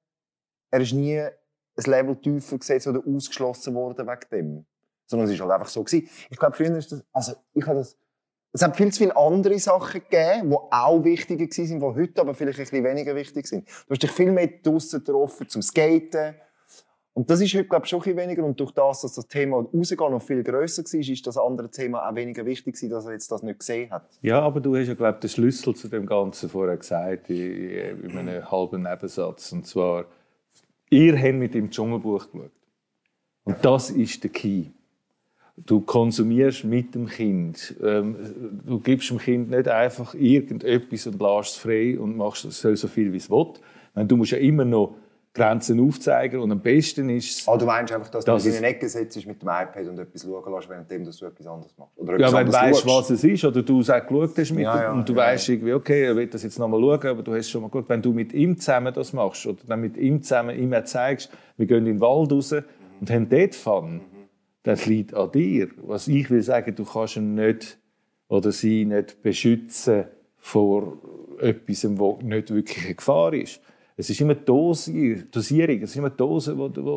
ein Level tiefer gesetzt oder ausgeschlossen worden wegen dem. Sondern es ist halt einfach so gewesen. Ich glaube, früher ist das, also es hat viel zu viele andere Sachen gegeben, die auch wichtiger waren, die heute aber vielleicht ein bisschen weniger wichtig sind. Du hast dich viel mehr draussen getroffen zum Skaten. Und das ist heute, glaube ich, schon ein bisschen weniger. Und durch das, dass das Thema rausgehen noch viel grösser war, ist das andere Thema auch weniger wichtig gewesen, dass er jetzt das nicht gesehen hat. Ja, aber du hast ja, glaube ich, den Schlüssel zu dem Ganzen vorher gesagt, in einem halben Nebensatz. Und zwar, ihr habt mit dem Dschungelbuch geschaut. Und das ist der Key. Du konsumierst mit dem Kind. Du gibst dem Kind nicht einfach irgendetwas und lässt es frei und machst so viel, wie es will. Du musst ja immer noch Grenzen aufzeigen und am besten ist es... Du meinst einfach, dass du in eine Ecke sitzt mit dem iPad und etwas schauen lässt, während du etwas anderes machst? Oder ja, wenn du weißt, was es ist, oder du sagst, geschaut hast mit ihm, und du weißt irgendwie, okay, er will das jetzt nochmal schauen, aber du hast schon mal geschaut. Wenn du mit ihm zusammen das machst, oder dann mit ihm zusammen ihm zeigst, wir gehen in den Wald raus und haben dort Fun, das liegt an dir. Was ich will sagen, du kannst ihn nicht oder sie nicht beschützen vor etwas, was nicht wirklich eine Gefahr ist. Es ist immer Dosierung, es ist immer eine Dose,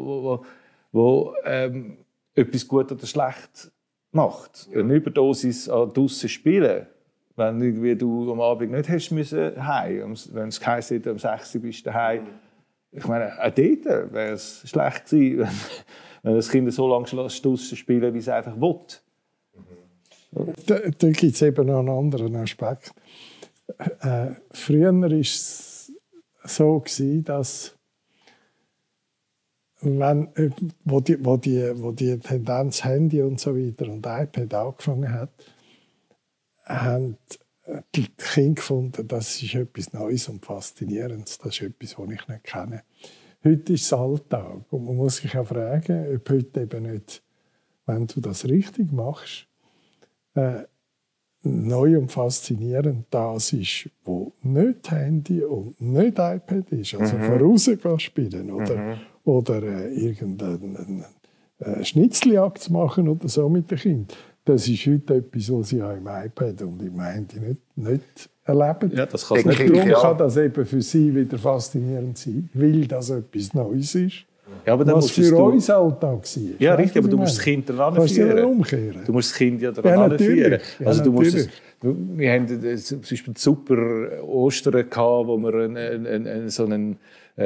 wo etwas gut oder schlecht macht. Eine Überdosis an draussen spielen, wenn irgendwie du am Abend nicht hast müssen heim, wenn es geheißen hat, um 6 Uhr bist du daheim. Ich meine, auch dort wäre es schlecht gewesen, wenn das Kind so lange draussen spielen, wie es einfach will. Da gibt es eben noch einen anderen Aspekt. Früher war es so, dass wo die Tendenz Handy und so weiter und iPad angefangen hat, haben die Kinder gefunden, das ist etwas Neues und Faszinierendes. Das ist etwas, was ich nicht kenne. Heute ist es Alltag. Und man muss sich auch fragen, ob heute eben nicht, wenn du das richtig machst, neu und faszinierend das ist, wo nicht Handy und nicht iPad ist. Also vorausgehen spielen oder irgendeine Schnitzeljagd zu machen oder so mit den Kindern. Das ist heute etwas, was sie auch im iPad und im Handy nicht erleben. Ja, das kann nicht. Darum kann das eben für sie wieder faszinierend sein, weil das etwas Neues ist. Ja, aber was für uns Alltag war. Ja, richtig, aber du musst das Kind daran führen. Du musst das Kind ja daran führen. Also du musst es, wir haben zum Beispiel super Ostern gehabt, wo wir so einen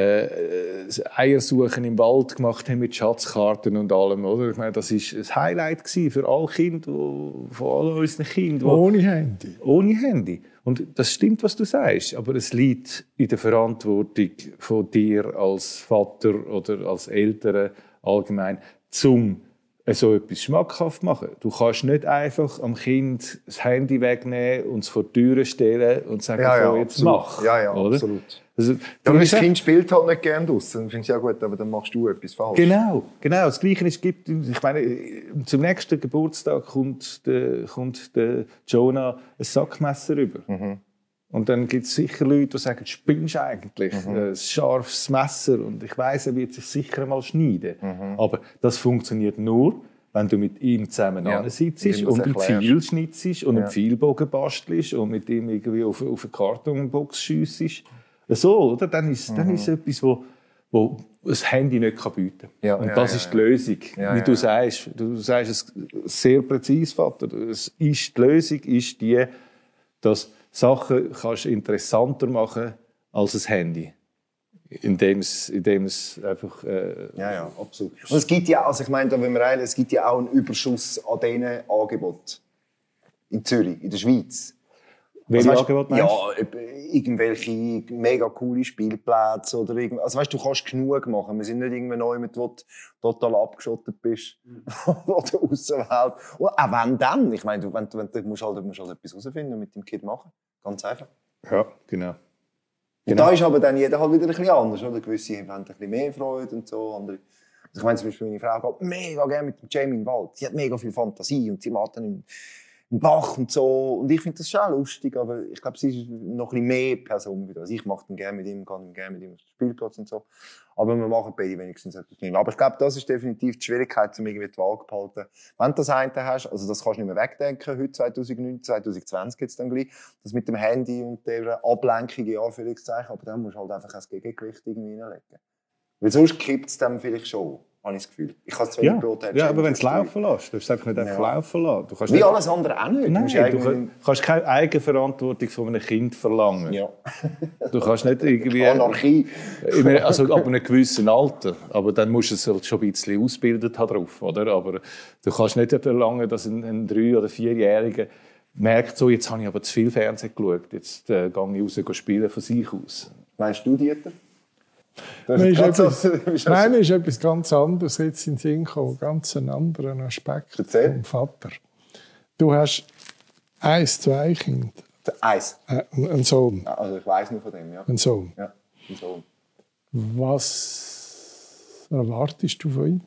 Eiersuchen im Wald gemacht haben mit Schatzkarten und allem, oder? Ich meine, das war ein Highlight für alle Kinder, von all unseren Kindern. Ohne Handy. Ohne Handy. Und das stimmt, was du sagst, aber es liegt in der Verantwortung von dir als Vater oder als Eltern allgemein, zum so etwas schmackhaft machen. Du kannst nicht einfach am Kind das Handy wegnehmen und es vor die Türe stellen und sagen, so, jetzt mach. Ja, oder? Absolut. Also, das Kind spielt halt nicht gerne draussen. Dann findest du ja gut, aber dann machst du etwas falsch. Genau. Das Gleiche ist, ich meine, zum nächsten Geburtstag kommt der Jonah ein Sackmesser rüber. Und dann gibt es sicher Leute, die sagen, spinnst du eigentlich? Ein scharfes Messer. Und ich weiss, er wird sich sicher mal schneiden. Aber das funktioniert nur, wenn du mit ihm zusammen sitzt und ein Pfeil schnitzest und einen Pfeilbogen bastelst und mit ihm irgendwie auf eine Kartonbox schiessest. So, oder? Dann ist es etwas, wo das Handy nicht bieten kann. Und das ist die Lösung. Wie du sagst. Du sagst es sehr präzise, Vater. Die Lösung ist die, dass Sachen kannst du interessanter machen als ein Handy. Indem es einfach... Ja, absolut. Und es gibt ja, also ich meine, wenn wir rein, es gibt ja auch einen Überschuss an diesen Angeboten. In Zürich, in der Schweiz. Welche Also, Angebote meinst ja, irgendwelche mega coole Spielplätze oder irgend. Also weißt, du kannst genug machen. Wir sind nicht irgendwie neu mit, wo du total abgeschottet bist von der Aussenwelt. Und auch wenn dann, ich meine, du musst halt etwas herausfinden und mit dem Kind machen. Ganz einfach. du? Ja, genau. Und da ist aber dann jeder halt wieder ein bisschen anders. Oder? Gewisse haben ein bisschen mehr Freude und so. Andere. Also ich meine, zum Beispiel meine Frau geht mega gerne mit dem Jamie in den Wald. Sie hat mega viel Fantasie und sie macht dann im Bach und so. Und ich finde das schon lustig, aber ich glaube, sie ist noch ein bisschen mehr Person wie das. Ich mache dann gerne mit ihm, kann gerne mit ihm auf den Spielplatz und so. Aber wir machen beide wenigstens etwas nicht. Aber ich glaube, das ist definitiv die Schwierigkeit, um irgendwie die Waage zu behalten. Wenn du das eine hast, also das kannst du nicht mehr wegdenken, heute 2009, 2020 gibt es dann gleich, das mit dem Handy und der Ablenkung, in Anführungszeichen, aber dann musst du halt einfach ein Gegengewicht irgendwie reinlegen. Weil sonst kippt es dann vielleicht schon, habe ich das Gefühl. Ich kann es zwar nicht beurteilen. Ja, aber wenn du es laufen lässt, du darfst es einfach nicht einfach laufen lassen. Du kannst Wie nicht, alles andere auch nicht. nein, du kannst keine Eigenverantwortung von einem Kind verlangen. Ja. Du kannst nicht irgendwie... Anarchie. Also ab einem gewissen Alter. Aber dann musst du es halt schon ein bisschen ausgebildet haben drauf, oder? Aber du kannst nicht verlangen, dass ein 3- oder 4-Jähriger merkt, so, jetzt habe ich aber zu viel Fernsehen geschaut, jetzt gehe ich raus spielen von sich aus. Meinst du, Dieter? Mir ist etwas ganz anderes jetzt in den Sinn gekommen, ganz einen anderen Aspekt vom Vater. Du hast 2 Kinder. Eins. Ein Sohn. Also ich weiss nur von dem, ja. Ein Sohn. Ja, ein Sohn. Was erwartest du von ihm?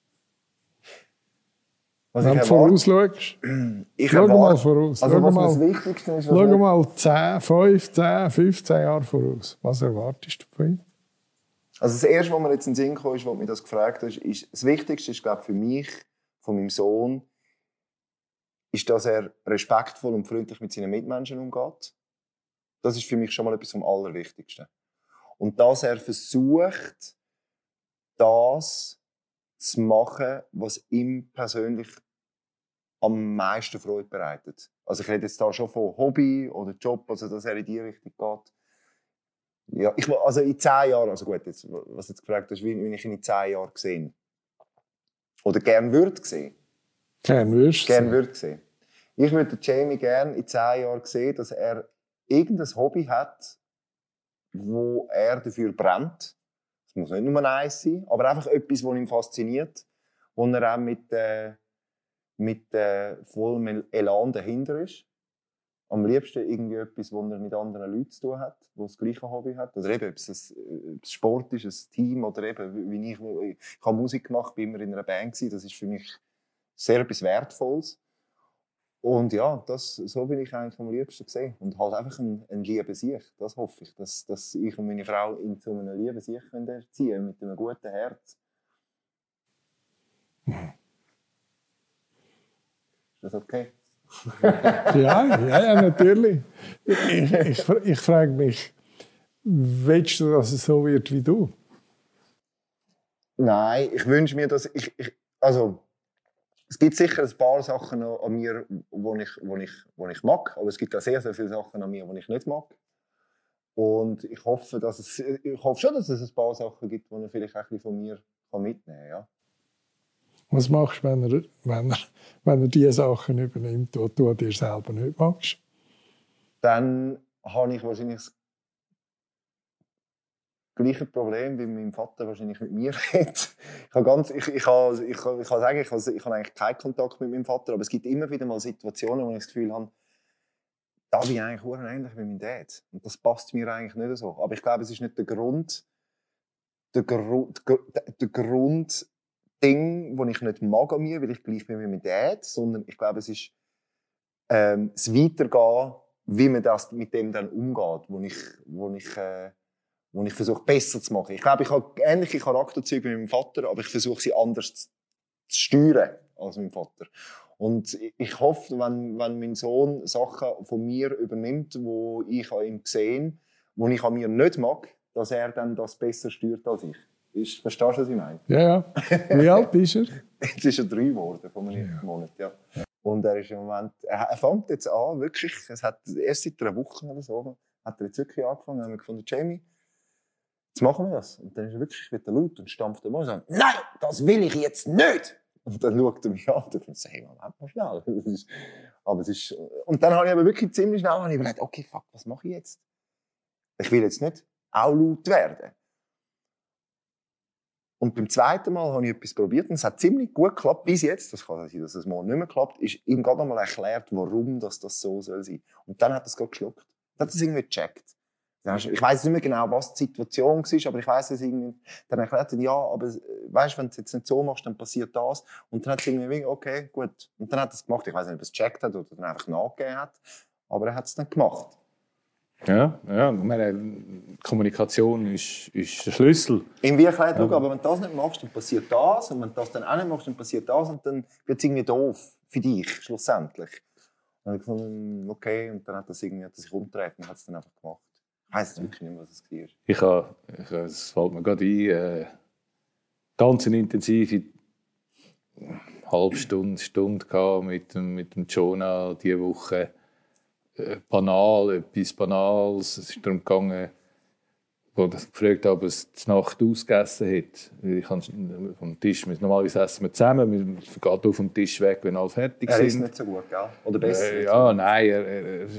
Was Wenn du vorausschaust. Schau mal voraus. Also schau was das Wichtigste ist... Schau mal 10, 5, 10, 15 Jahre voraus. Was erwartest du von ihm? Also das Erste, was mir jetzt in den Sinn kam, ist, was mich das gefragt hast, ist, das Wichtigste ist, glaube ich, für mich, von meinem Sohn, ist, dass er respektvoll und freundlich mit seinen Mitmenschen umgeht. Das ist für mich schon mal etwas vom Allerwichtigsten. Und dass er versucht, das zu machen, was ihm persönlich am meisten Freude bereitet. Also ich rede jetzt da schon von Hobby oder Job, also dass er in die Richtung geht. Ja, also in 10 Jahren, also gut, jetzt, was du jetzt gefragt hast, wie ich ihn in 10 Jahren gesehen oder gern würde sehen. Gern würde sehen. Ich würde Jamie gerne in 10 Jahren sehen, dass er irgendein Hobby hat, wo er dafür brennt. Es muss nicht nur eins sein, aber einfach etwas, das ihn fasziniert, wo er auch mit vollem Elan dahinter ist. Am liebsten irgendwie etwas, wo er mit anderen Leuten zu tun hat, die das gleiche Hobby hat. Oder eben, ob es Sport ist, ein Team, oder eben, wie ich habe Musik gemacht, bin immer in einer Band gewesen. Das ist für mich sehr etwas Wertvolles. Und ja, so bin ich eigentlich am liebsten gesehen. Und halt einfach ein lieber Sieg. Das hoffe ich, dass ich und meine Frau ihn zu einem lieben Sieg erziehen können, mit einem guten Herz. Ist das okay? ja, natürlich. Ich frage mich, willst du, dass es so wird wie du? Nein, ich wünsche mir, dass also es gibt sicher ein paar Sachen an mir, die ich mag, aber es gibt auch sehr, sehr viele Sachen an mir, die ich nicht mag. Und ich hoffe schon, dass es ein paar Sachen gibt, die er vielleicht auch ein bisschen von mir mitnehmen kann. Ja. Was machst du, wenn er diese Sachen übernimmt, die du dir selber nicht magst? Dann habe ich wahrscheinlich das gleiche Problem, wie mein Vater wahrscheinlich mit mir hat. Ich kann sagen, ich habe eigentlich keinen Kontakt mit meinem Vater, aber es gibt immer wieder mal Situationen, wo ich das Gefühl habe, da bin ich eigentlich ähnlich wie mein Dad. Und das passt mir eigentlich nicht so. Aber ich glaube, es ist nicht der Grundding, das ich nicht mag an mir, weil ich gleich bin wie mein Dad, sondern ich glaube, es ist das Weitergehen, wie man das mit dem dann umgeht, wo ich versuche, besser zu machen. Ich glaube, ich habe ähnliche Charakterzüge wie mein Vater, aber ich versuche, sie anders zu steuern als mein Vater. Und ich hoffe, wenn mein Sohn Sachen von mir übernimmt, wo ich an ihm sehe, wo ich an mir nicht mag, dass er dann das besser steuert als ich. Verstehst du, was ich meine? Ja. Wie alt ist er? Jetzt ist er 3 geworden, vor einem Monat, ja. Und er ist im Moment, er fängt jetzt an, wirklich, es hat erst seit einer Woche oder so, hat er jetzt wirklich angefangen, haben wir gefunden, Jamie, jetzt machen wir das. Und dann ist er wirklich wieder laut und stampft am Morgen und sagt, nein, das will ich jetzt nicht. Und dann schaut er mich an und ich sage, hey, Moment mal schnell. Aber es ist, und dann habe ich aber wirklich ziemlich schnell überlegt, okay, fuck, was mache ich jetzt? Ich will jetzt nicht auch laut werden. Und beim zweiten Mal habe ich etwas probiert und es hat ziemlich gut geklappt bis jetzt. Das kann sein, dass es mal nicht mehr klappt. Ist ihm gerade noch mal erklärt, warum das so soll sein. Und dann hat er es gerade geschluckt. Dann hat er es irgendwie gecheckt. Ich weiss nicht mehr genau, was die Situation war, aber ich weiss es irgendwie. Dann erklärt er, ja, aber weißt, wenn du es jetzt nicht so machst, dann passiert das. Und dann hat es irgendwie, okay, gut. Und dann hat er es gemacht. Ich weiss nicht, ob er es gecheckt hat oder dann einfach nachgegeben hat. Aber er hat es dann gemacht. Ja, ich meine, Kommunikation ist der Schlüssel. Irgendwie erklärt, aber wenn du das nicht machst, dann passiert das. Und wenn du das dann auch nicht machst, dann passiert das. Und dann wird es irgendwie doof für dich, schlussendlich. Und dann habe ich gefunden, okay. Und dann hat er sich umgedreht und hat es dann einfach gemacht. Ich weiss wirklich nicht mehr, was es war. Es fällt mir gerade ein, ganz eine intensive halbe Stunde mit dem Jonah diese Woche. Etwas Banales. Es ist darum gegangen, wo ich gefragt habe, ob es die Nacht ausgegessen hat. Ich habe vom Tisch, normalerweise essen wir zusammen, wir gehen auf vom Tisch weg, wenn alle fertig sind. Er ist nicht so gut, gell? Oder besser? Ja, nein,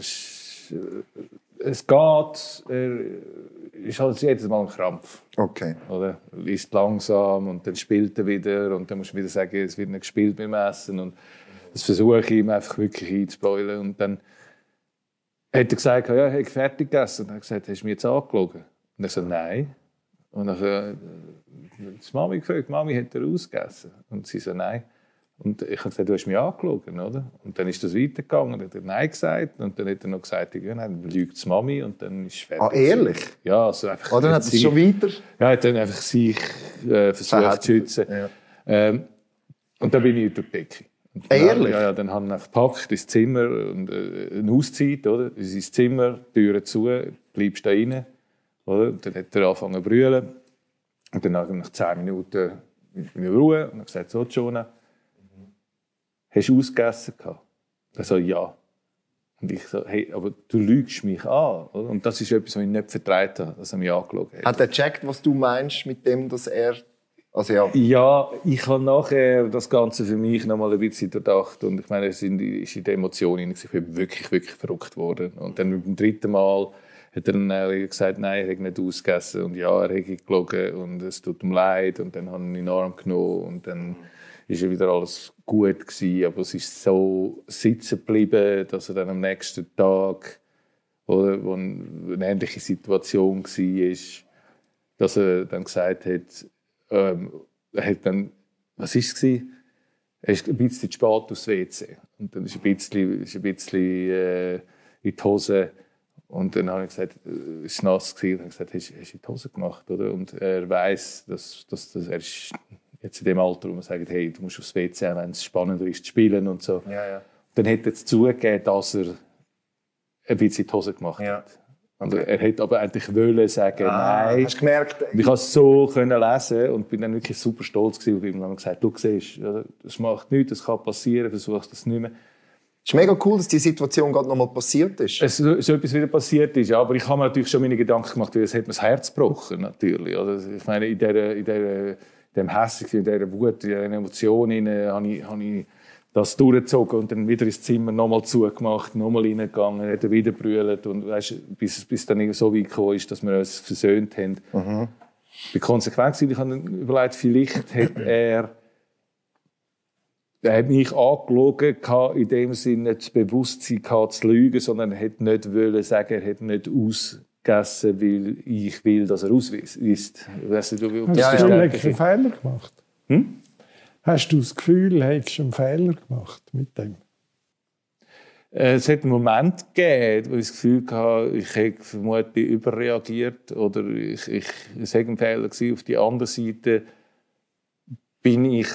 es geht. Er ist halt jedes Mal ein Krampf. Okay. Oder? Er isst langsam und dann spielt er wieder und dann musst du wieder sagen, es wird nicht gespielt beim Essen. Und das versuche ich ihm einfach wirklich einzuboilen. Und dann hat er gesagt, ja, ich habe fertig gegessen. Und er hat gesagt, hast du mich jetzt angelogen? Und er sagt, nein. Und dann hat die Mami gefragt, Mami, hat er ausgegessen? Und sie sagt, nein. Und ich habe gesagt, du hast mich angelogen, oder? Und dann ist das weitergegangen und hat er nein gesagt. Und dann hat er noch gesagt, ja, nein, dann lügt die Mami und dann ist es fertig. Ah, ehrlich? Ja, also einfach... Oder hat es schon weiter? Ja, hat dann einfach sich versucht zu schützen. Ja. Und dann bin ich durch die Decke. Ehrlich? Ja, dann haben wir gepackt ins Zimmer und eine Auszeit, oder? Ins Zimmer, Türen zu, bleibst da rein, oder? Und dann hat er angefangen zu brüllen. Und dann nach 10 Minuten in Ruhe und dann gesagt, so, Jonah, hast du ausgegessen gehabt? Er so, ja. Und ich so, hey, aber du lügst mich an, oder? Und das ist etwas, was ich nicht vertraut habe, dass er mich angeschaut hat. Hat er gecheckt, was du meinst mit dem, dass er... Also ja, ich habe nachher das Ganze für mich noch mal ein bisschen durchdacht und ich meine, es ist in der Emotion hinein, ich bin wirklich, wirklich verrückt worden. Und dann beim 3. Mal hat er dann gesagt, nein, er hat nicht ausgegessen und ja, er hat gelogen und es tut ihm leid und dann habe ich ihn in den Arm genommen und dann ist wieder alles gut gewesen, aber es ist so sitzen geblieben, dass er dann am nächsten Tag, oder, wo eine ähnliche Situation war, dass er dann gesagt hat, er hat dann, was war es? Er ist ein bisschen zu spät aufs WC. Und dann ist ein bisschen in die Hose. Und dann habe ich gesagt, es war nass. Und ich habe gesagt, hast du in die Hose gemacht? Oder? Und er weiss, dass er ist jetzt in dem Alter, wo man sagt, hey, du musst aufs WC, wenn es spannender ist, zu spielen und so. Ja. Dann hat er zugegeben, dass er ein bisschen in die Hose gemacht hat. Und er hätte aber eigentlich wollen sagen, nein. Hast du gemerkt? Ich konnte es so lesen und bin dann wirklich super stolz gewesen auf ihn. Und habe gesagt, du siehst, das macht nichts, das kann passieren, versuch das nicht mehr. Es ist mega cool, dass die Situation gerade noch mal passiert ist. Es so etwas wieder passiert ist, ja, aber ich habe mir natürlich schon meine Gedanken gemacht, weil es hat mir das Herz gebrochen, natürlich. Also, ich meine, in dem Hässig, in dieser Wut, in dieser Emotion habe ich das durchgezogen und dann wieder ins Zimmer nochmal zugemacht, nochmal reingegangen, hat er wieder brüllt und weißt, bis dann so weit gekommen ist, dass wir uns versöhnt haben. Mhm. Ich bin konsequent. Ich habe überlegt, vielleicht hat er hat mich angelogen, in dem Sinne das Bewusstsein zu lügen, sondern er hat nicht wollen sagen, er hat nicht ausgegessen, weil ich will, dass er ausweist. Weißt du, hast du einen Fehler gemacht? Hast du das Gefühl, hast du einen Fehler gemacht mit dem? Es hat einen Moment gegeben, wo ich das Gefühl hatte, ich hätte vermutlich überreagiert oder es war ein Fehler gewesen. Auf die andere Seite bin ich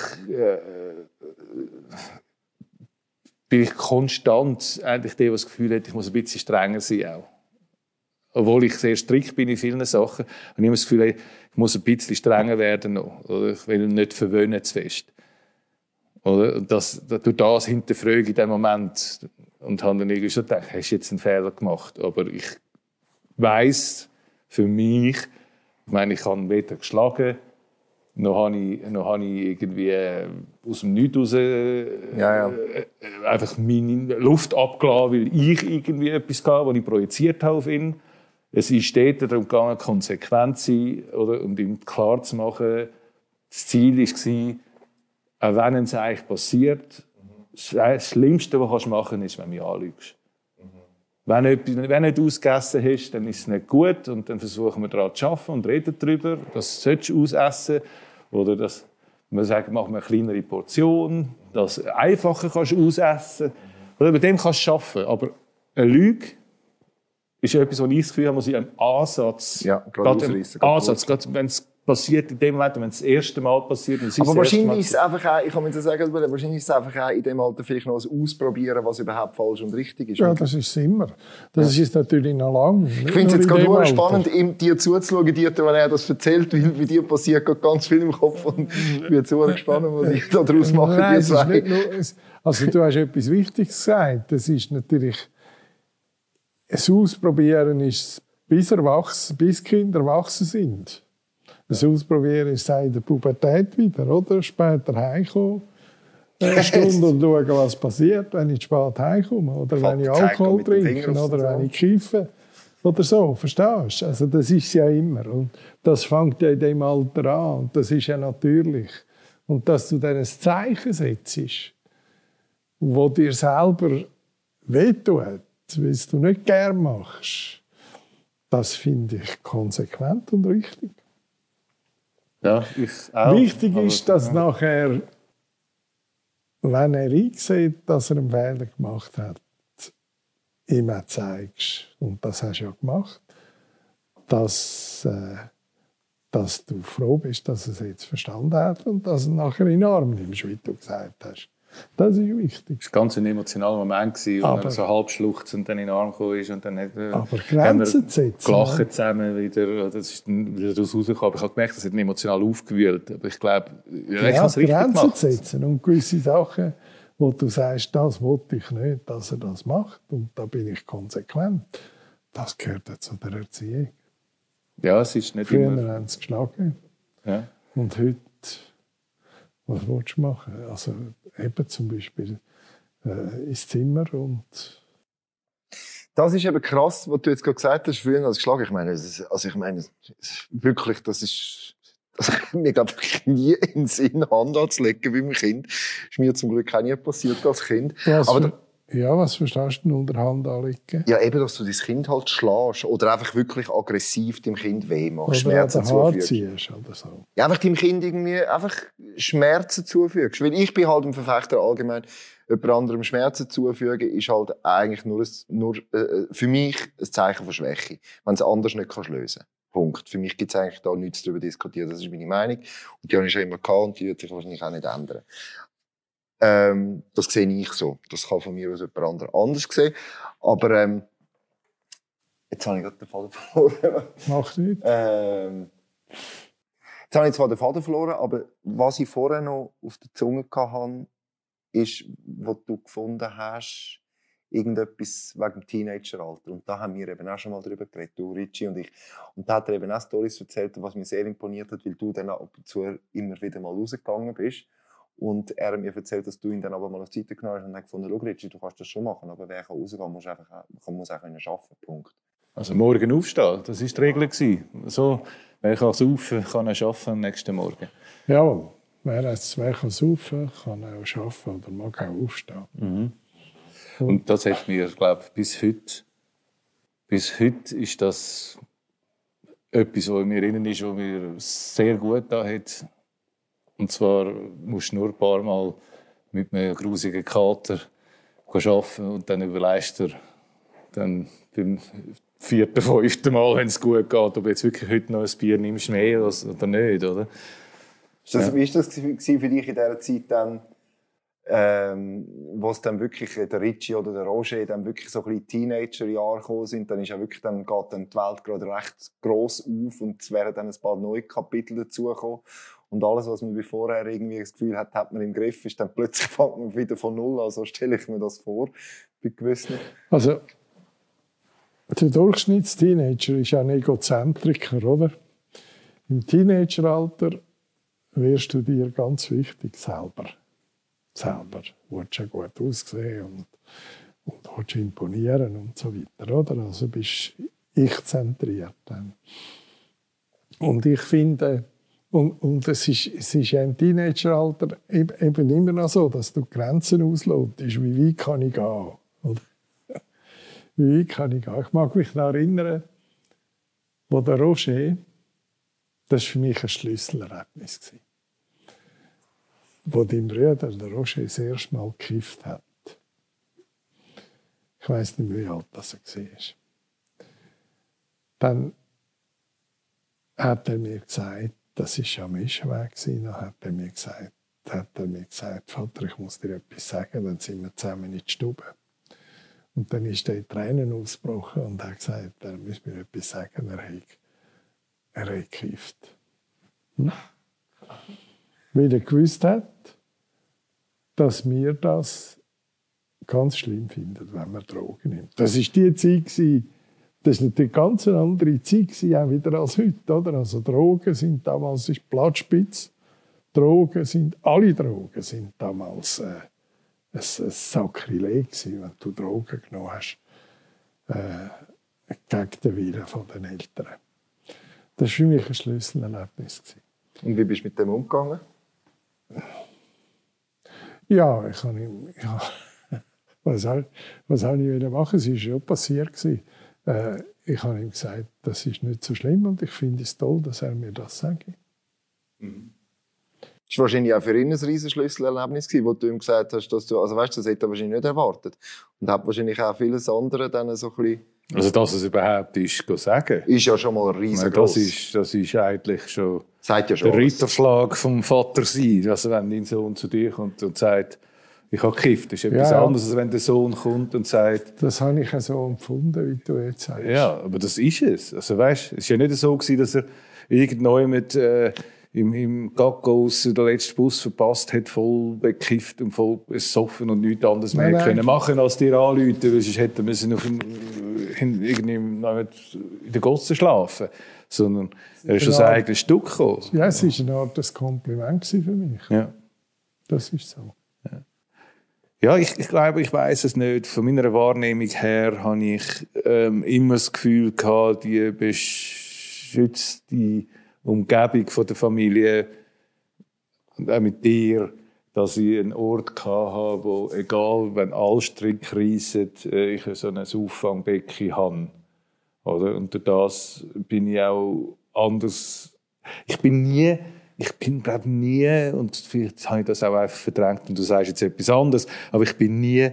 konstant eigentlich der, der das Gefühl hat, ich muss ein bisschen strenger sein auch. Obwohl ich sehr strikt bin in vielen Sachen, habe ich immer das Gefühl, ich muss ein bisschen strenger werden noch. Oder ich will nicht verwöhnen zu fest. Oder? Durch das hinterfrage ich in dem Moment und habe dann irgendwie schon gedacht, hast du jetzt einen Fehler gemacht? Aber ich weiss für mich, ich meine, ich habe weder geschlagen, Noch habe ich irgendwie aus dem Nichts raus einfach meine Luft abgelassen, weil ich irgendwie etwas hatte, was ich projiziert habe auf ihn. Es ist dort darum gegangen, konsequent zu sein, oder, und ihm klar zu machen, das Ziel war, auch wenn es eigentlich passiert, das Schlimmste, was du machen kannst, ist, wenn du mich anlügst. Wenn du nicht ausgegessen hast, dann ist es nicht gut und dann versuchen wir daran zu arbeiten und reden darüber, das solltest du ausessen. Oder dass man sagt, mach mal eine kleinere Portion, dass du einfacher kannst ausessen. Oder mit dem kannst du arbeiten. Aber eine Lüge ist etwas, was ich das Gefühl habe, muss ich einen Ansatz, gerade wenn es passiert, in dem Moment, wenn es das erste Mal passiert. Aber wahrscheinlich ist es einfach auch, ich kann mir das sagen, wahrscheinlich ist es einfach auch in dem Alter vielleicht noch ein Ausprobieren, was überhaupt falsch und richtig ist. Ja, das ist es immer. Das ist natürlich noch lange. Ich finde es jetzt gerade spannend, ihm dir zuzuschauen, wenn er das erzählt, weil bei dir passiert gerade ganz viel im Kopf und ich bin jetzt so gespannt, was ich daraus mache. Nein, es ist nicht nur, also du hast etwas Wichtiges gesagt. Das ist natürlich, das Ausprobieren ist, bis Kinder erwachsen sind. Das Ausprobieren ist in der Pubertät wieder, oder? Später heimkommen, eine Stunde und schauen, was passiert, wenn ich spät heimkomme. Oder wenn ich Alkohol trinke, oder wenn ich kiffe. Oder so, verstehst du? Also das ist ja immer. Und das fängt ja in dem Alter an. Und das ist ja natürlich. Und dass du dann ein Zeichen setzt, das dir selber wehtut, weil du nicht gerne machst, das finde ich konsequent und richtig. Ja, ich auch. Wichtig ist, dass nachher, wenn er einsieht, dass er einen Fehler gemacht hat, ihm auch zeigst, und das hast du ja gemacht, dass du froh bist, dass er es jetzt verstanden hat und dass er nachher in den Arm nimmst, wie du gesagt hast. Das ist wichtig. Das war ganz ein emotionaler Moment, wo er so halb schluchzend dann in den Arm gekommen ist. Und dann aber Grenzen zu setzen. Gelacht zusammen wieder. Das ist dann wieder daraus rausgekommen. Aber ich habe gemerkt, das hat ihn emotional aufgewühlt. Aber ich glaube, ich habe es richtig Grenzen gemacht. zu setzen und gewisse Sachen, wo du sagst, das wollte ich nicht, dass er das macht. Und da bin ich konsequent. Das gehört ja zu der Erziehung. Ja, es ist nicht Früher immer... haben sie geschlagen. Ja. Und heute, was willst du machen? Also eben zum Beispiel ins Zimmer und... Das ist eben krass, was du jetzt gerade gesagt hast, früher als geschlagen. Ich meine, wirklich, das mir glaube ich nie in den Sinn, Hand anzulegen wie ein Kind. Ist mir zum Glück auch nie passiert als Kind. Was verstehst du unter Hand anlegen? Ja, eben, dass du dein Kind halt schlägst oder einfach wirklich aggressiv dem Kind weh machst, oder Schmerzen zufügst. Oder so. Ja, einfach dem Kind irgendwie einfach Schmerzen zufügst. Weil ich bin halt ein Verfechter allgemein, jemand anderem Schmerzen zufügen, ist halt eigentlich nur für mich ein Zeichen von Schwäche, wenn es anders nicht lösen kannst. Punkt. Für mich gibt es eigentlich da nichts darüber diskutieren. Das ist meine Meinung. Und die habe ich schon immer gehabt und die wird sich wahrscheinlich auch nicht ändern. Das sehe ich so. Das kann von mir aus jemand anderes anders sehen. Aber jetzt habe ich gerade den Faden verloren. Macht nichts. Jetzt habe ich zwar den Faden verloren, aber was ich vorher noch auf der Zunge hatte, ist, was du gefunden hast, irgendetwas wegen dem Teenageralter. Und da haben wir eben auch schon mal darüber geredet, du, Richie und ich. Und da hat er eben auch Storys erzählt, was mir sehr imponiert hat, weil du dann ab und zu immer wieder mal rausgegangen bist. Und er hat mir erzählt, dass du ihn dann aber mal auf die Seite genommen hast und hat gefunden, schau Richie, du kannst das schon machen, aber wer kann rausgehen, muss auch arbeiten können. Also morgen aufstehen, das war die Regel. So, wer kann saufen, kann er arbeiten am nächsten Morgen. Ja, wer kann saufen, kann auch arbeiten oder mag auch aufstehen. Mhm. Und das hat mir, glaube ich, bis heute ist das etwas, was in mir drin ist, was mir sehr gut da hat. Und zwar musst du nur ein paar Mal mit einem grusigen Kater arbeiten und dann überlegst du dann beim 4., 5. Mal, wenn es gut geht, ob du jetzt wirklich heute noch ein Bier nimmst mehr oder nicht, oder? Wie war das für dich in dieser Zeit dann, wo es dann wirklich der Richie oder der Roger dann wirklich so ein bisschen Teenager-Jahre gekommen sind, dann ist ja wirklich, dann geht dann die Welt gerade recht gross auf und es werden dann ein paar neue Kapitel dazugekommen. Und alles, was man vorher irgendwie das Gefühl hat, hat man im Griff, ist dann plötzlich fängt man wieder von Null an. So stelle ich mir das vor, bei gewissen. Also, der Durchschnittsteenager ist ein Egozentriker, oder? Im Teenageralter wirst du dir ganz wichtig selber. Selber. Du willst ja gut aussehen und willst imponieren und so weiter. Oder? Also bist ich-zentriert dann. Und ich finde, und es ist ja im Teenageralter eben immer noch so, dass du Grenzen auslotest. Wie weit kann ich gehen? Oder? Wie weit kann ich gehen? Ich mag mich noch erinnern, wo der Roger, das war für mich ein Schlüsselerlebnis, wo dein Bruder, der Roger, das erste Mal gekifft hat. Ich weiss nicht, wie alt das war. Dann hat er mir gesagt, das war am Eschenweg, dann hat er mir gesagt, Vater, ich muss dir etwas sagen, dann sind wir zusammen in die Stube. Und dann ist er in Tränen ausgebrochen und hat gesagt, er muss mir etwas sagen, er hat gekifft. Weil er gewusst hat, dass wir das ganz schlimm finden, wenn man Drogen nimmt. Das war die Zeit, das war natürlich eine ganz andere Zeit, auch wieder als heute. Oder? Also Drogen sind damals Platzspitz. Alle Drogen sind damals ein Sakrileg gewesen, wenn du Drogen genommen hast, gegen den Willen der Eltern. Das war für mich ein Schlüsselerlebnis. Und wie bist du mit dem umgegangen? Ja, was habe ich machen? Es war schon passiert. Ich habe ihm gesagt, das ist nicht so schlimm und ich finde es toll, dass er mir das sagt. Das war wahrscheinlich auch für ihn ein riesiges Schlüsselerlebnis, wo du ihm gesagt hast, dass du, also weißt, das hätte er wahrscheinlich nicht erwartet. Und hat wahrscheinlich auch vieles andere dann so ein bisschen... Also, dass es überhaupt ist, sagen. Ist ja schon mal riesengroß. Das ist eigentlich schon, sagt ja schon der Ritterschlag vom Vater sein. Also, wenn dein Sohn zu dir kommt und sagt, ich habe gekifft, das ist etwas anderes, als wenn der Sohn kommt und sagt... Das habe ich so empfunden, wie du jetzt sagst. Ja, aber das ist es. Also, weißt, es war ja nicht so, dass er irgendwann mit... im Gaggos den letzten Bus verpasst hat, voll bekifft und voll besoffen und nichts anderes mehr können machen als dir anrufen, sonst hätte er irgendwie in der Gosse schlafen. Sondern er ist aus seinem eigenen Stück gekommen. Ja, es war eine Art Kompliment für mich. Ja. Das ist so. Ja, ich glaube, ich weiss es nicht. Von meiner Wahrnehmung her habe ich immer das Gefühl gehabt, die beschützte Umgebung von der Familie und auch mit dir, dass ich einen Ort hatte, wo, egal, wenn alle Stricke reissen, ich so ein Auffangbecken habe. Oder? Und durch das bin ich auch anders. Ich bin, glaube nie, und vielleicht habe ich das auch einfach verdrängt und du sagst jetzt etwas anderes, aber ich bin nie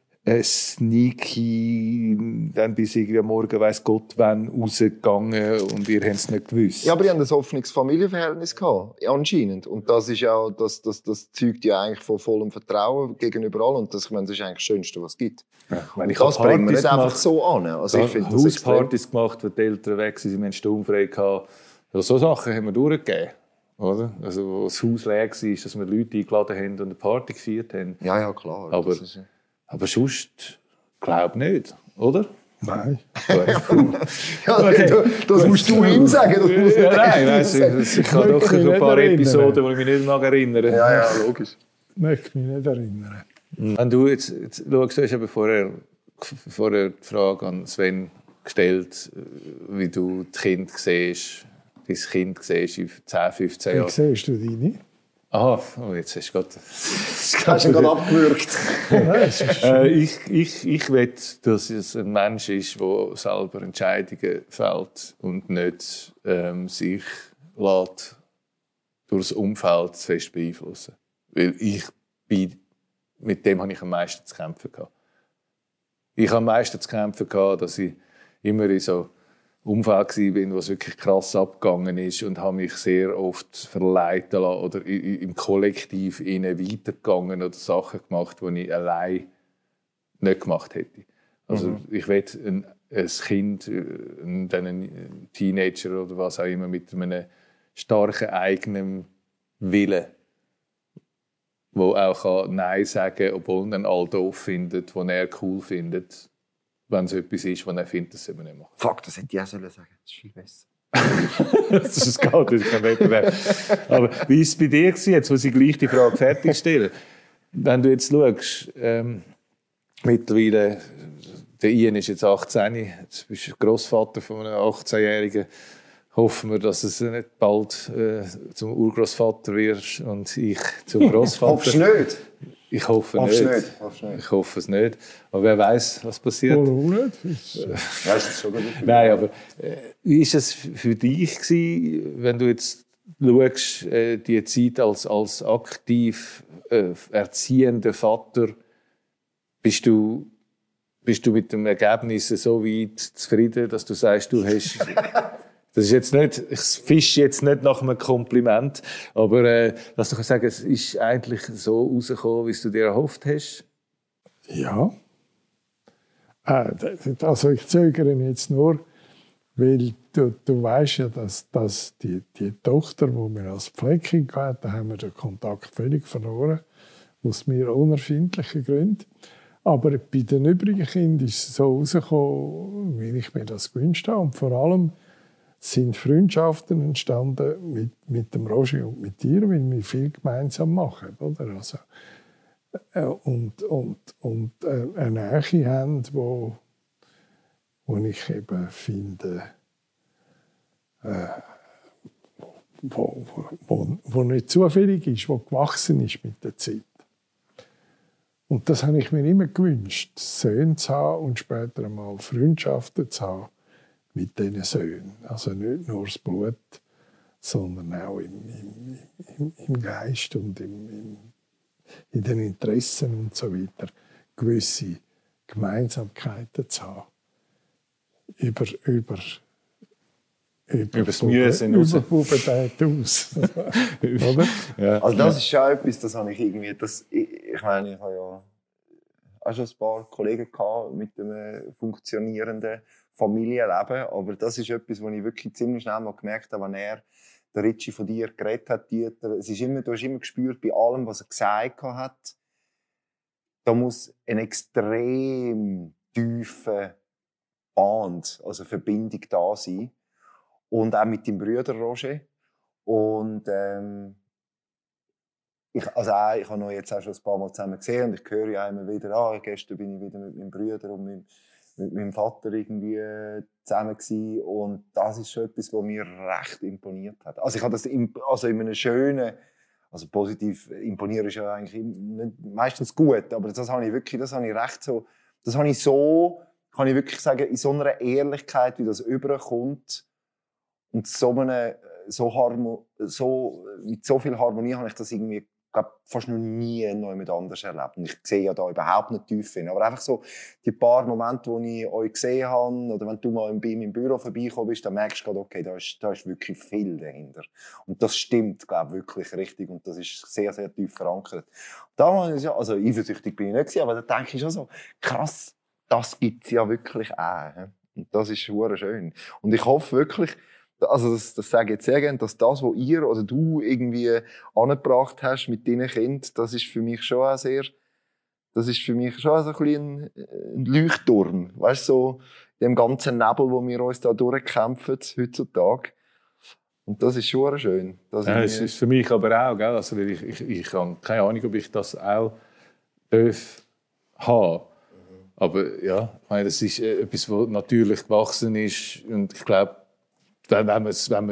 sneaky, dann bis irgendwie am Morgen weiss Gott wann rausgegangen und ihr habt es nicht gewusst. Ja, aber die haben ein offenes Familienverhältnis gehabt, anscheinend. Und das ist ja, das zeugt ja eigentlich von vollem Vertrauen gegenüber allen. Und das, ich meine, das ist eigentlich das Schönste, was es gibt. Ja, und das bringen wir nicht einfach so an. Also ich finde das Hauspartys gemacht, wo die Eltern weg waren, wir hatten sturmfrei gehabt. Also so Sachen haben wir durchgegeben. Oder? Also, wo das Haus leer war, dass wir Leute eingeladen haben und eine Party gefeiert haben. Ja, klar. Aber sonst, glaube nicht, oder? Nein. Okay. Das musst du ihm sagen. Das musst nein, ich habe doch ein paar Episoden, die ich mich nicht erinnern mag. Ja, logisch. Ich möchte mich nicht erinnern. Wenn du jetzt schaust, du hast eben vorher die Frage an Sven gestellt, wie du das Kind siehst, dein Kind siehst in 10, 15 Jahren. Wie siehst du deine? Aha, jetzt hast du gerade... Hast du gerade abgewürgt. Ich will, dass es ein Mensch ist, der selber Entscheidungen fällt und nicht sich lässt durch das Umfeld zu fest beeinflussen. Weil mit dem habe ich am meisten zu kämpfen gehabt. Ich habe am meisten zu kämpfen gehabt, dass ich immer in so Umfeld war, wo es wirklich krass abgegangen ist und habe mich sehr oft verleiten lassen oder im Kollektiv weitergegangen oder Sachen gemacht, die ich allein nicht gemacht hätte. Also ich will ein Kind, einen Teenager oder was auch immer mit einem starken eigenen Willen, wo auch Nein sagen kann, obwohl er all doof findet, was er cool findet. Wenn es etwas ist, was er findet, das soll man nicht machen. Fuck, das hätte ich auch sagen sollen. Das ist viel besser. Das ist kalt, das ist kein Wettbewerb. Aber wie war es bei dir gewesen, jetzt, wo ich gleich die Frage fertigstelle? Wenn du jetzt schaust, mittlerweile, der Ian ist jetzt 18, jetzt bist du Grossvater von einem 18-Jährigen. Hoffen wir, dass es nicht bald zum Urgroßvater wirst und ich zum Großvater. Hoffst du nicht? Ich hoffe Hoffst nicht. Hoffst nicht. Ich hoffe es nicht. Aber wer weiß, was passiert. Warum nicht? Ja, ist das schon gut. Nein, aber wie war es für dich gewesen, wenn du jetzt schaust, die Zeit als aktiv erziehender Vater, bist du mit dem Ergebnis so weit zufrieden, dass du sagst, du hast... Das ist jetzt nicht, ich fische jetzt nicht nach einem Kompliment, aber lass doch sagen, es ist eigentlich so rausgekommen, wie du dir erhofft hast. Ja. Also ich zögere jetzt nur, weil du weißt ja, dass die Tochter, die wir als Pflegekind hatten, da haben wir den Kontakt völlig verloren, aus mir unerfindlichen Gründen. Aber bei den übrigen Kindern ist es so rausgekommen, wie ich mir das gewünscht habe. Und vor allem sind Freundschaften entstanden mit dem Roger und mit dir, weil wir viel gemeinsam machen, oder? Also, und eine Nähe haben, wo ich eben finde, wo nicht zufällig ist, wo gewachsen ist mit der Zeit. Und das habe ich mir immer gewünscht, Söhne zu haben und später einmal Freundschaften zu haben mit diesen Söhnen. Also nicht nur das Blut, sondern auch im Geist und in den Interessen und so weiter gewisse Gemeinsamkeiten zu haben. Über das Mühe raus. Über Pubertät aus. Oder? Ja. Also das ist schon etwas, das habe ich irgendwie... Ich meine, ich habe ja auch schon ein paar Kollegen gehabt mit einem funktionierenden Familienleben, aber das ist etwas, was ich wirklich ziemlich schnell mal gemerkt habe, wenn der Ritchie von dir geredet hat, Dieter. Du hast immer gespürt, bei allem, was er gesagt hat, da muss ein extrem tiefe Band, also Verbindung da sein. Und auch mit deinem Bruder Roger. Und ich habe noch jetzt auch schon ein paar Mal zusammen gesehen und ich höre ja immer wieder, gestern bin ich wieder mit meinem Bruder und mit meinem Vater irgendwie zusammen gewesen. Und das ist schon etwas, was mir recht imponiert hat. Also ich habe das in einem schönen, also positiv imponieren ist ja eigentlich nicht, meistens gut, aber das habe ich wirklich in so einer Ehrlichkeit, wie das überkommt und mit so viel Harmonie habe ich das irgendwie fast noch nie noch jemand anders erlebt. Und ich sehe ja da überhaupt nicht tief hin. Aber einfach so die paar Momente, wo ich euch gesehen habe, oder wenn du mal bei meinem Büro vorbeigekommen bist, dann merkst du gerade, okay, da ist wirklich viel dahinter. Und das stimmt, glaube ich, wirklich richtig. Und das ist sehr, sehr tief verankert. Da war ich ja, also eifersüchtig bin ich nicht gewesen, aber da denke ich schon so, krass, das gibt es ja wirklich auch. Und das ist super schön. Und ich hoffe wirklich, also das sage ich jetzt sehr gerne, dass das, was ihr oder du irgendwie angebracht hast mit deinen Kindern, das ist für mich schon auch so ein bisschen ein Leuchtturm. Weißt du, so in dem ganzen Nebel, wo wir uns da durchkämpfen heutzutage. Und das ist schon schön. Das ist für mich aber auch, gell? Also ich habe keine Ahnung, ob ich das auch haben. Aber ja, ich meine, das ist etwas, was natürlich gewachsen ist. Und ich glaube, wenn man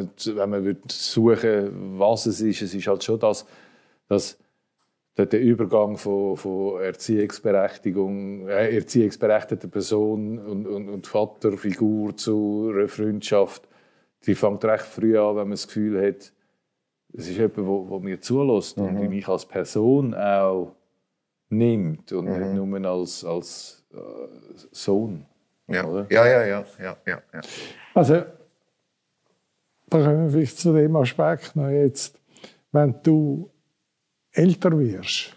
suchen, was es ist halt schon das, dass der Übergang von erziehungsberechtigter Person und Vaterfigur zu einer Freundschaft, die fängt recht früh an, wenn man das Gefühl hat, es ist jemand, der mir zulässt und die mich als Person auch nimmt und nicht nur als Sohn. Ja. Oder? Ja. Also, da kommen wir vielleicht zu dem Aspekt noch jetzt. Wenn du älter wirst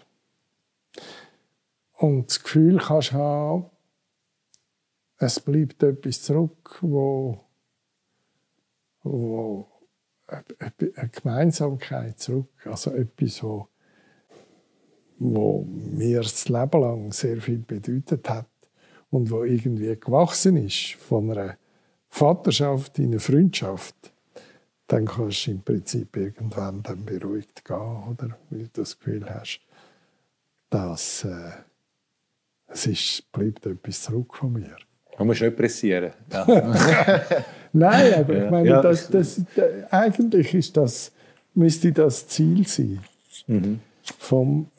und das Gefühl kannst haben, es bleibt etwas zurück, wo eine Gemeinsamkeit zurück, also etwas, wo mir das Leben lang sehr viel bedeutet hat und wo irgendwie gewachsen ist von einer Vaterschaft in eine Freundschaft. dann kannst du im Prinzip irgendwann dann beruhigt gehen, oder? Weil du das Gefühl hast, dass es bleibt etwas zurück von mir. Man muss nicht pressieren. Ja. Nein, aber ich meine, Ja. eigentlich müsste das Ziel sein. Mhm. Vom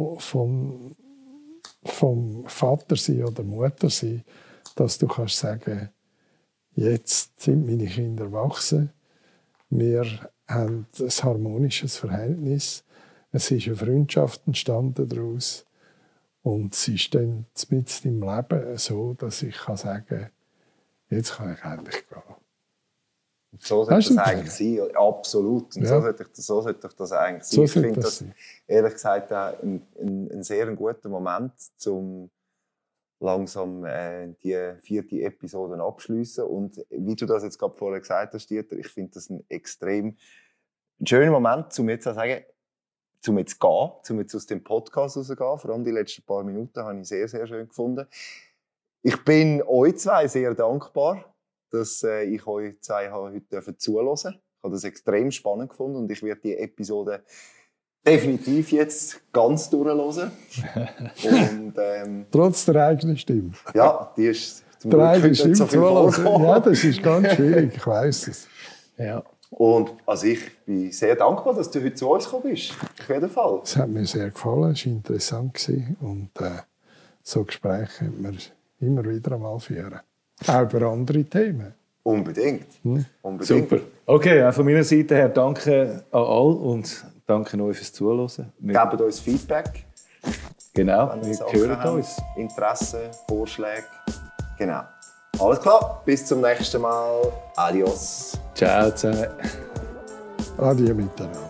Vater sein oder Mutter sein, dass du kannst sagen, jetzt sind meine Kinder erwachsen, wir haben ein harmonisches Verhältnis, es ist eine Freundschaft entstanden daraus und sie stehen mitten im Leben so, dass ich kann sagen, jetzt kann ich endlich gehen. Und so sollte Hast du das einen eigentlich sein, absolut. Und Ja. so sollte ich das eigentlich sein. So Ich sollte finde das das sein. ehrlich gesagt auch ein sehr guter Moment, um langsam die 4. Episode abschließen. Und wie du das jetzt gerade vorher gesagt hast, Dieter, ich finde das ein extrem schöner Moment, um jetzt zu sagen, um jetzt aus dem Podcast rauszugehen. Vor allem die letzten paar Minuten habe ich sehr, sehr schön gefunden. Ich bin euch zwei sehr dankbar, dass ich euch zwei heute zuhören durfte. Ich habe das extrem spannend gefunden und ich werde die Episode definitiv jetzt ganz durchhören. Und Trotz der eigenen Stimme. ja, die ist zum Der Glück eigene heute Stimme nicht so viel zulassen. vorgekommen. Ja, das ist ganz schwierig, ich weiss es. Ja. Und also ich bin sehr dankbar, dass du heute zu uns gekommen bist. Auf jeden Fall. Es hat mir sehr gefallen, es war interessant gewesen. Und so Gespräche können wir immer wieder einmal führen. Auch über andere Themen. Unbedingt. Unbedingt. Super. Okay, auch von meiner Seite her danke an alle und danke euch fürs Zuhören. Gebt uns Feedback. Genau, Wenn ihr wir Sachen hören habt, uns. Interessen, Vorschläge. Genau. Alles klar, bis zum nächsten Mal. Adios. Ciao zusammen. Adieu miteinander.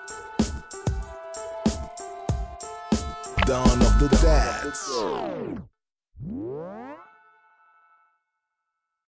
Dawn of the Dads.